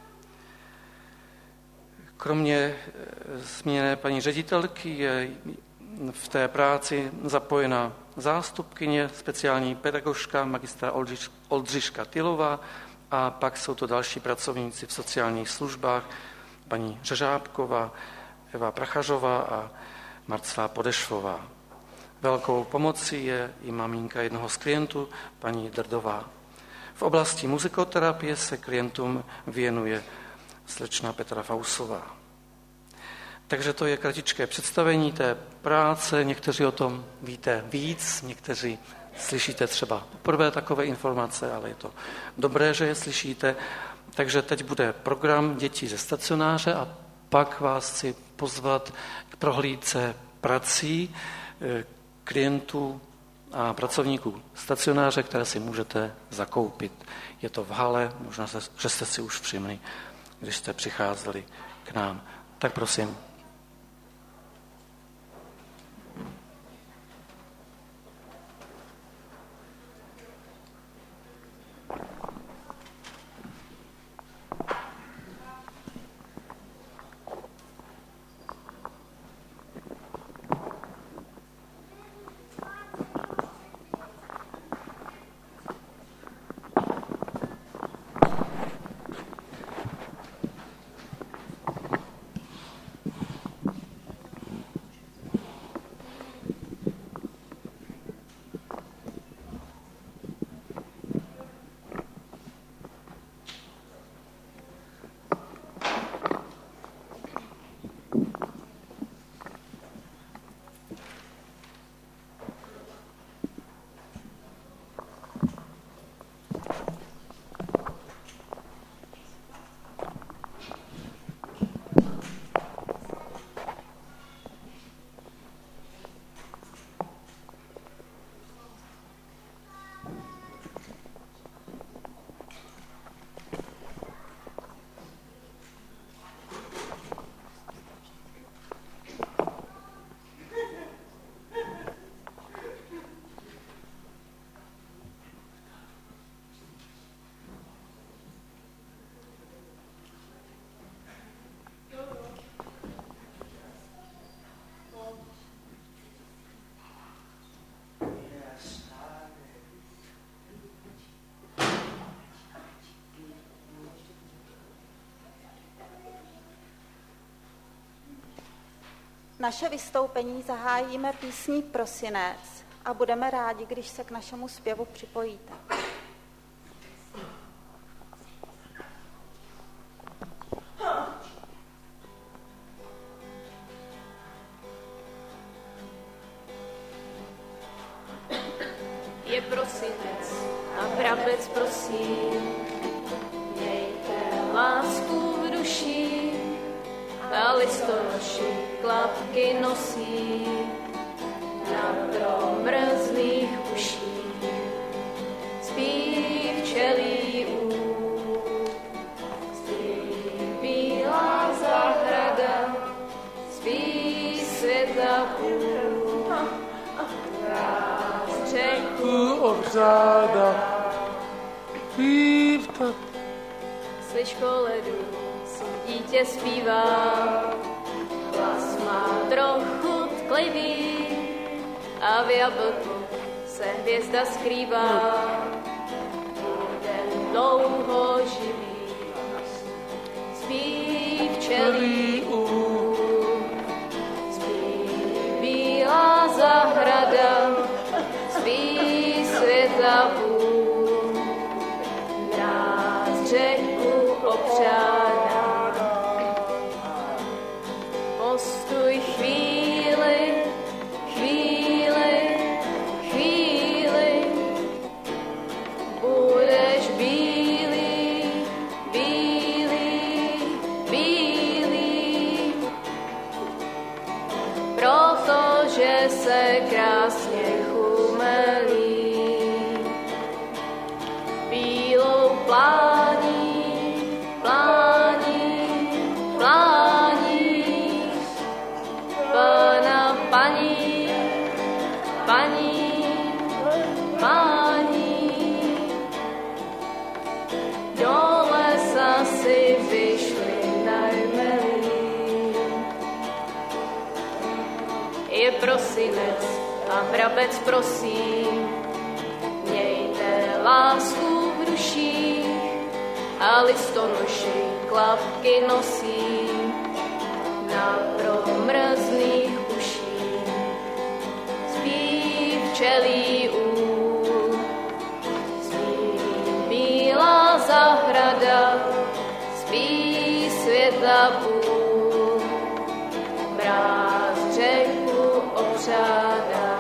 Speaker 1: Kromě zmíněné paní ředitelky je v té práci zapojena zástupkyně, speciální pedagožka, magistra Oldřiška Tylová, a pak jsou to další pracovníci v sociálních službách, paní Řežábková, Eva Prachařová a Marcela Podešvová. Velkou pomocí je i maminka jednoho z klientů, paní Drdová. V oblasti muzikoterapie se klientům věnuje slečna Petra Fausová. Takže to je kratičké představení té práce. Někteří o tom víte víc, někteří slyšíte třeba poprvé takové informace, ale je to dobré, že je slyšíte. Takže teď bude program dětí ze stacionáře a pak vás chci pozvat k prohlídce prací klientů a pracovníků stacionáře, které si můžete zakoupit. Je to v hale, možná, že jste si už všimli, když jste přicházeli k nám. Tak prosím.
Speaker 8: Naše vystoupení zahájíme písní Prosinec a budeme rádi, když se k našemu zpěvu připojíte.
Speaker 9: Je prosinec a vrabec prosím, mějte lásku v duši, a listonoši klapky nosí na promrzlých uších. Spí včelí úd, spí bílá zahrada, spí světla půl, ráz řeku
Speaker 10: obřáda, pívtat.
Speaker 9: Slyš koledu, dítě zpívá, hlas má trochu tklivý a v jablku se hvězda skrývá. Den dlouho živý, spí včelí úl. Spí bílá zahrada, spí světa půl. Mráz řeku opřádá. Postuj chvíli, chvíli, chvíli, budeš bílý, bílý, bílý, protože se krásně chumelí. Bílou plání, plání, plání, pana, paní, paní, paní. Do lesa si vyšli najmelí. Je prosinec a vrabec prosí, mějte lásku v duších a listonoši klapky nosí na promrzlých uších. Spí včelí úl, spí bílá zahrada, spí světla půl, mráz řeku opřádá.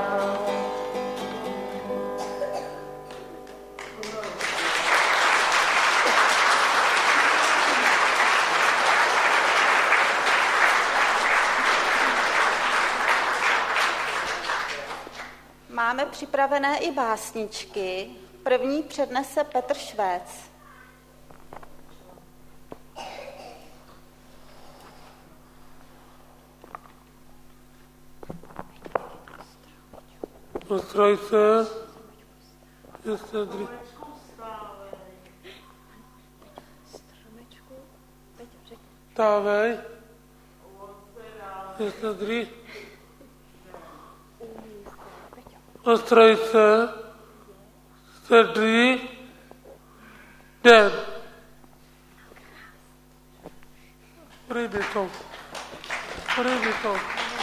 Speaker 8: Máme připravené i básničky. První přednese Petr Švéc.
Speaker 10: Postroj se, že se dří. Stávej, že se dří. Postroj se, sedlý den. Přijde to. Přijde to.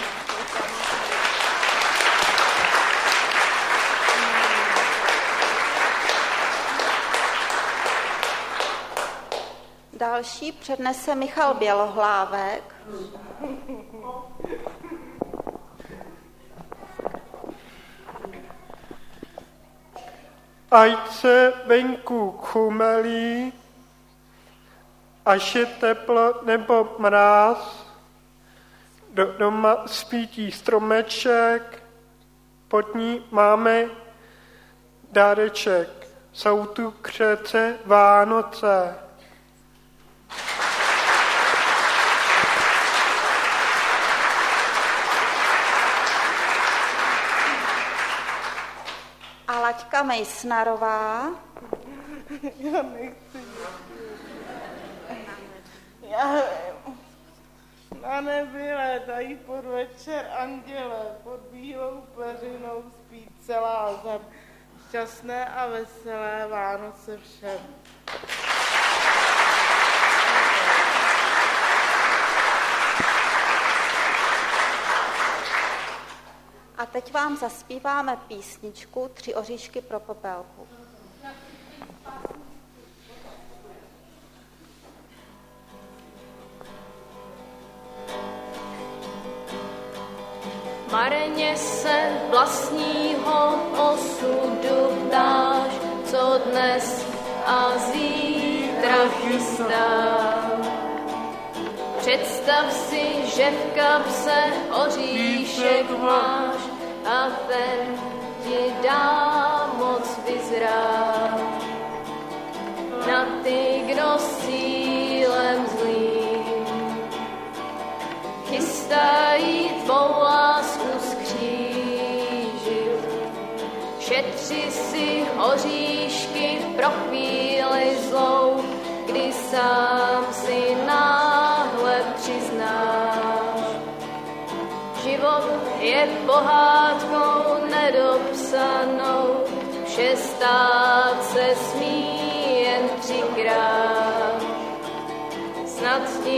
Speaker 8: Další přednese Michal Bělohlávek.
Speaker 10: Ať se venku chumelí, až je teplo nebo mráz, do doma svítí stromeček, pod ní máme dáreček. Jsou tu k řece Vánoce.
Speaker 8: A Laďka Mejsnarová.
Speaker 11: Já nechci. Já na nebi létají podvečer anděle, pod bílou peřinou spí celá zem. Šťastné a veselé Vánoce všem.
Speaker 8: A teď vám zaspíváme písničku Tři oříšky pro Popelku.
Speaker 9: Marně se vlastního osudu ptáš, co dnes a zítra chystá. Představ si, že v kapse oříšek máš a ten ti dá moc vyzrát. Na ty, kdo s cílem zlým chystají tvou lásku skřížit. Šetři si oříšky pro chvíli zlou, kdy sám si náhle přiznáš. Život je pohádkou nedopsanou, vše stát se smí jen třikrát. Snad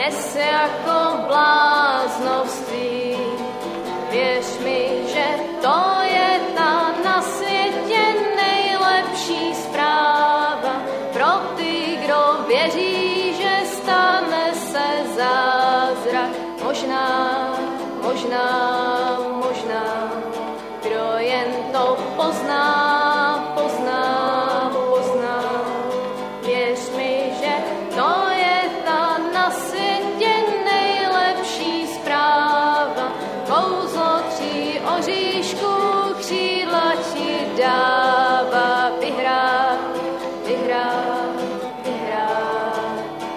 Speaker 9: dnes jako bláznovství. Věř mi, že to je ta na světě nejlepší zpráva pro ty, kdo věří, že stane se zázrak. Možná, možná, možná, kdo jen to pozná, pozná, pozná. Věř mi, že to je ta na světě nejlepší zpráva. Kouzlo tří oříšků křídla ti dává. Vyhrát, vyhrát, vyhrát.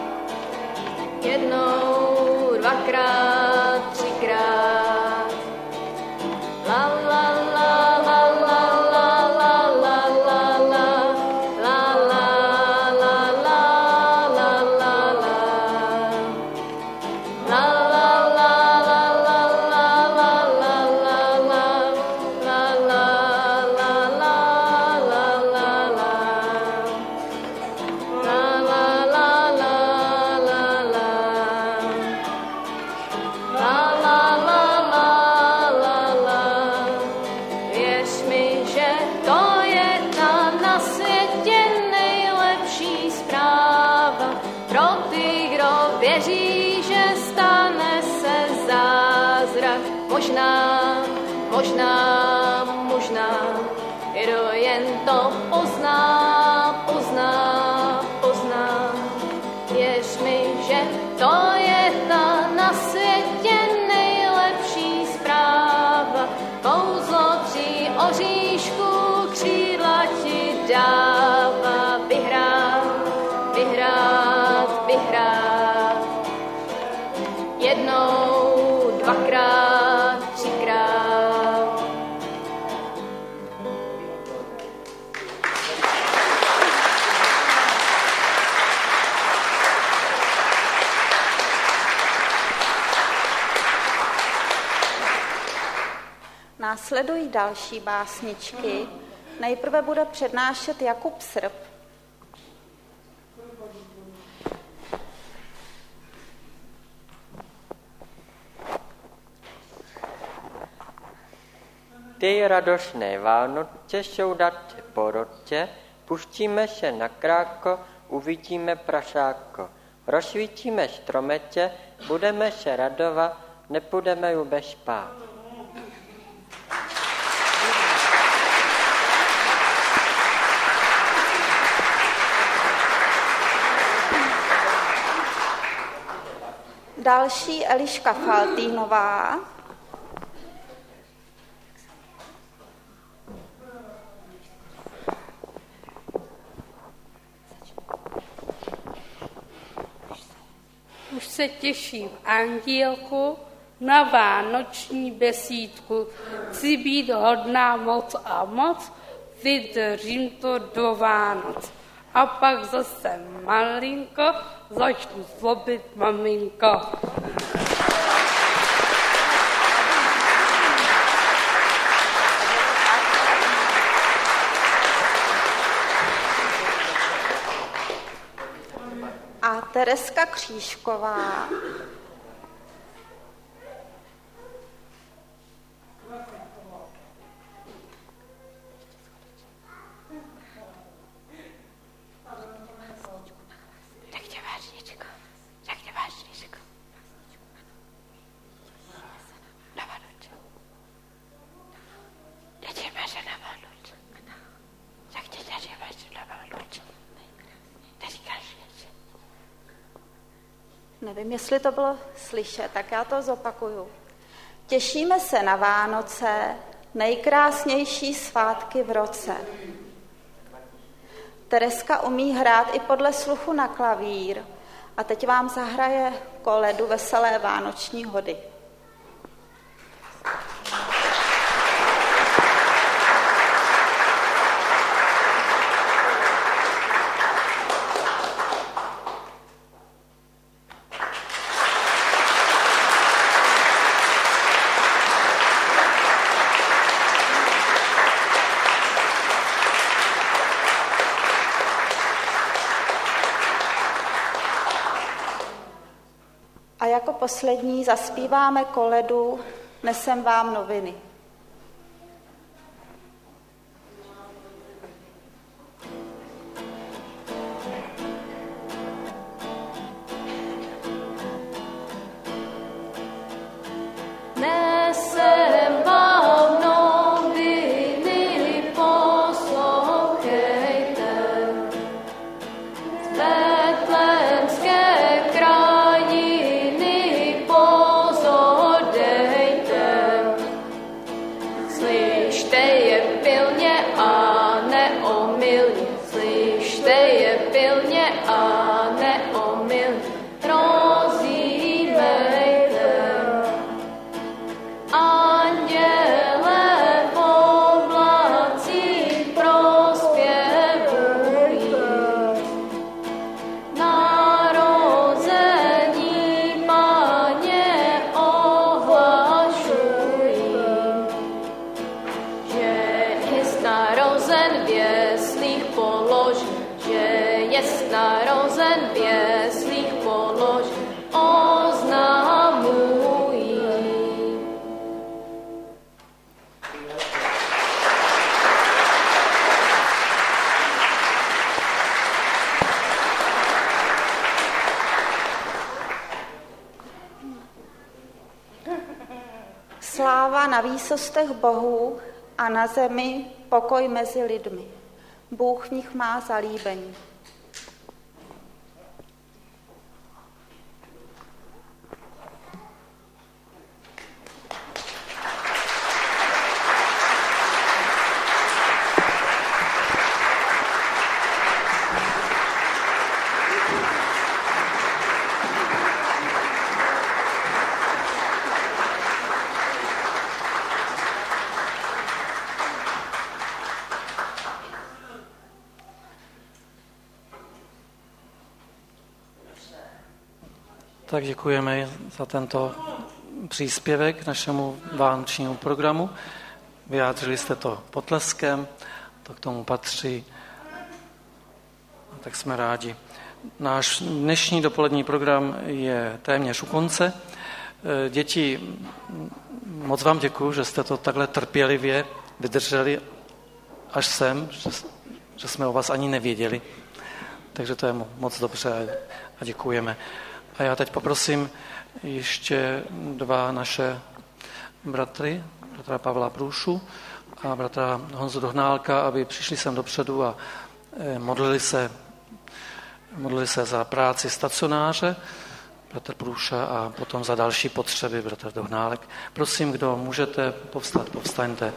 Speaker 9: Jednou, dvakrát, třikrát. La la la la la la la la la la la la la la la la la. La la la la la la la la la la la la la la la la la. La la la la la la. La la la la la la. Věř mi, že to je ta na světě nejlepší zpráva pro ty, kdo věří, že stane se zázrak. Možná, možná, možná, kdo jen to pozná, pozná, pozná. Věř mi, že to je ta na světě nejlepší zpráva. Kouzlo tří oříšků křídla ti dává. Vyhrát, vyhrát, vyhrát. Jednou, dvakrát, třikrát.
Speaker 8: Následují další básničky. Nejprve bude přednášet Jakub Srb.
Speaker 12: Ty radošné Vánoce jsou datě po roce, pustíme se na kráko, uvidíme prašáko. Rozsvítíme stromeček, budeme se radovat, nepůjdeme vůbec spát.
Speaker 8: Další Eliška Faltýnová.
Speaker 13: Už se těším, Andílku, na vánoční besídku. Chci být hodná moc a moc, vydržím to do Vánoc. A pak zase malinko, začnu zlobit maminko.
Speaker 8: A Tereska Křížková. Nevím, jestli to bylo slyšet, tak já to zopakuju. Těšíme se na Vánoce, nejkrásnější svátky v roce. Tereska umí hrát i podle sluchu na klavír a teď vám zahraje koledu Veselé vánoční hody. poslední zaspíváme koledu Nesem vám noviny.
Speaker 9: Nesem vám noviny, poslouchejte. Z betlémské krajiny pozor dejte. Slyšte je pilně a neomylně, slyšte je pilně a neomylně. Rozjímejte. Anděle v oblacích prospěvují, narození Páně ohlašují, že jest narozen v jeslích položen, že jest narozen v jeslích položen, oznamují.
Speaker 8: Sláva na výsostech Bohu a na zemi pokoj mezi lidmi. Bůh v nich má zalíbení.
Speaker 1: Tak děkujeme za tento příspěvek k našemu vánočnímu programu. Vyjádřili jste to potleskem, to k tomu patří. Tak jsme rádi. Náš dnešní dopolední program je téměř u konce. Děti, moc vám děkuju, že jste to takhle trpělivě vydrželi až sem, že, že jsme o vás ani nevěděli. Takže to je moc dobře a děkujeme. A já teď poprosím ještě dva naše bratry, bratra Pavla Průšu a bratra Honzu Dohnálka, aby přišli sem dopředu a modlili se, modlili se za práci stacionáře, bratr Průša, a potom za další potřeby, bratr Dohnálek. Prosím, kdo můžete povstat, povstaňte.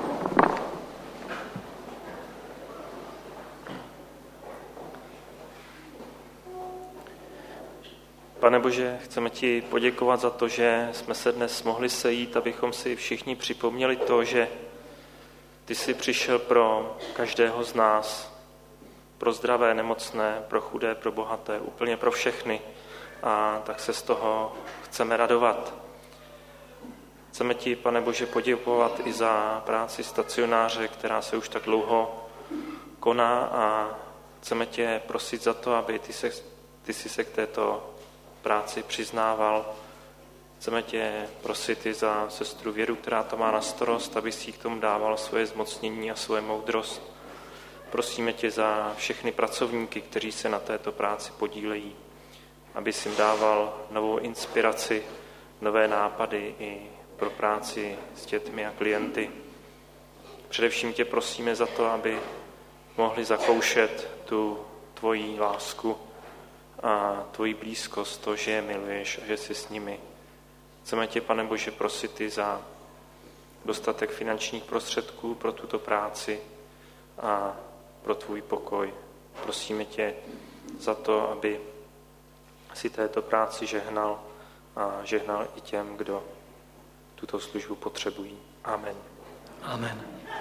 Speaker 14: Pane Bože, chceme ti poděkovat za to, že jsme se dnes mohli sejít, abychom si všichni připomněli to, že ty jsi přišel pro každého z nás, pro zdravé, nemocné, pro chudé, pro bohaté, úplně pro všechny. A tak se z toho chceme radovat. Chceme ti, Pane Bože, poděkovat i za práci stacionáře, která se už tak dlouho koná, a chceme tě prosit za to, aby ty, se, ty jsi se k této práci přiznával. Chceme tě prosit i za sestru Věru, která to má na starost, aby si k tomu dával svoje zmocnění a svoje moudrost. Prosíme tě za všechny pracovníky, kteří se na této práci podílejí, aby jsi jim dával novou inspiraci, nové nápady i pro práci s dětmi a klienty. Především tě prosíme za to, aby mohli zakoušet tu tvoji lásku a tvoji blízkost, to, že je miluješ a že jsi s nimi. Chceme tě, Pane Bože, prosit i za dostatek finančních prostředků pro tuto práci a pro tvůj pokoj. Prosíme tě za to, aby si této práci žehnal a žehnal i těm, kdo tuto službu potřebují. Amen.
Speaker 1: Amen.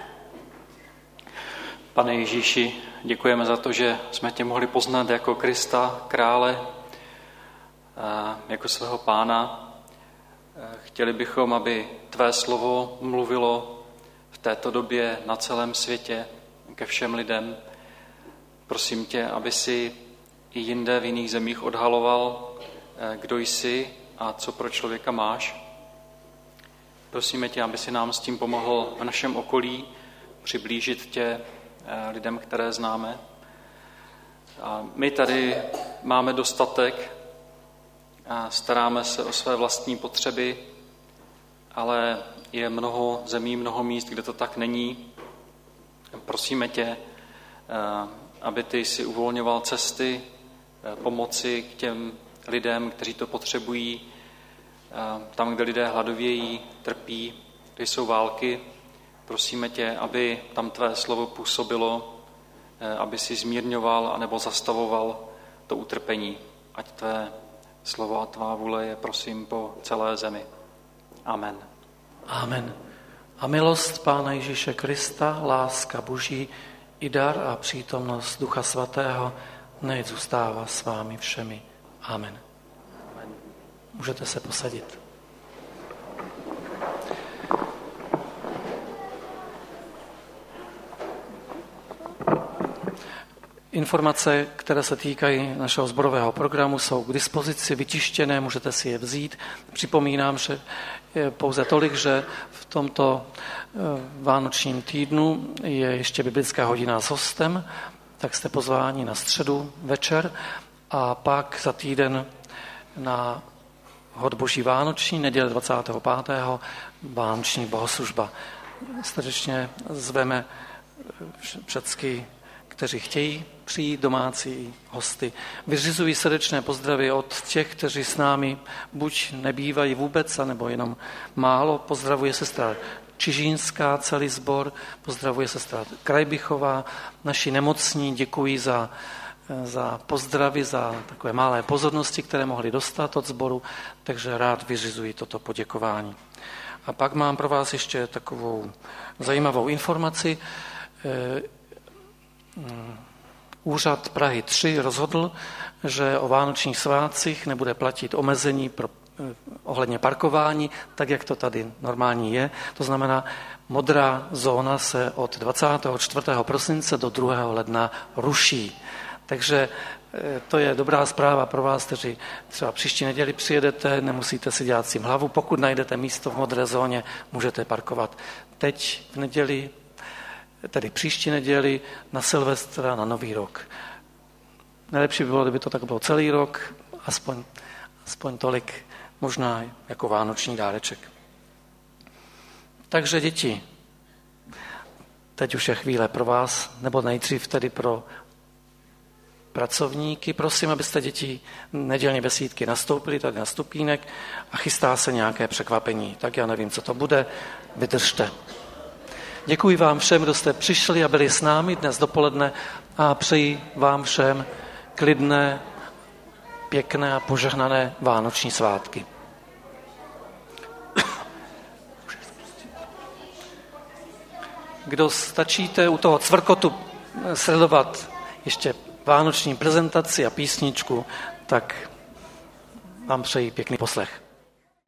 Speaker 15: Pane Ježíši, děkujeme za to, že jsme tě mohli poznat jako Krista, krále, jako svého pána. Chtěli bychom, aby tvé slovo mluvilo v této době na celém světě ke všem lidem. Prosím tě, aby si i jinde v jiných zemích odhaloval, kdo jsi a co pro člověka máš. Prosíme tě, aby si nám s tím pomohl v našem okolí přiblížit tě lidem, které známe. A my tady máme dostatek a staráme se o své vlastní potřeby, ale je mnoho zemí, mnoho míst, kde to tak není. Prosíme tě, aby ty si uvolňoval cesty pomoci k těm lidem, kteří to potřebují, tam, kde lidé hladovějí, trpí, kde jsou války. Prosíme tě, aby tam tvé slovo působilo, aby si zmírňoval anebo zastavoval to utrpení. Ať tvé slovo a tvá vůle je, prosím, po celé zemi. Amen.
Speaker 1: Amen. A milost Pána Ježíše Krista, láska Boží i dar a přítomnost Ducha Svatého nechť zůstává s vámi všemi. Amen. Amen. Můžete se posadit. Informace, které se týkají našeho sborového programu, jsou k dispozici, vytištěné, můžete si je vzít. Připomínám, že je pouze tolik, že v tomto vánočním týdnu je ještě biblická hodina s hostem, tak jste pozváni na středu večer a pak za týden na hod Boží vánoční, neděle dvacátého pátého vánoční bohoslužba. Srdečně zveme všechny, kteří chtějí přijít, domácí hosty. Vyřizují srdečné pozdravy od těch, kteří s námi buď nebývají vůbec, anebo jenom málo. Pozdravuje sestra Čižínská, celý sbor, pozdravuje sestra Krajbichová, naši nemocní, děkuji za, za pozdravy, za takové malé pozornosti, které mohli dostat od sboru, takže rád vyřizuji toto poděkování. A pak mám pro vás ještě takovou zajímavou informaci. Úřad Prahy tři rozhodl, že o vánočních svátcích nebude platit omezení pro, eh, ohledně parkování, tak jak to tady normální je. To znamená, modrá zóna se od dvacátého čtvrtého prosince do druhého ledna ruší. Takže eh, to je dobrá zpráva pro vás, kteří třeba příští neděli přijedete, nemusíte si dělat si hlavu. Pokud najdete místo v modré zóně, můžete parkovat teď v neděli, tedy příští neděli, na Silvestra, na Nový rok. Nejlepší by bylo, kdyby to tak bylo celý rok, aspoň, aspoň tolik, možná jako vánoční dáreček. Takže děti, teď už je chvíle pro vás, nebo nejdřív tedy pro pracovníky. Prosím, abyste děti nedělní besídky nastoupili tady na stupínek a chystá se nějaké překvapení. Tak já nevím, co to bude, vydržte. Děkuji vám všem, kdo jste přišli a byli s námi dnes dopoledne a přeji vám všem klidné, pěkné a požehnané vánoční svátky. Kdo stačíte u toho cvrkotu sledovat ještě vánoční prezentaci a písničku, tak vám přeji pěkný poslech.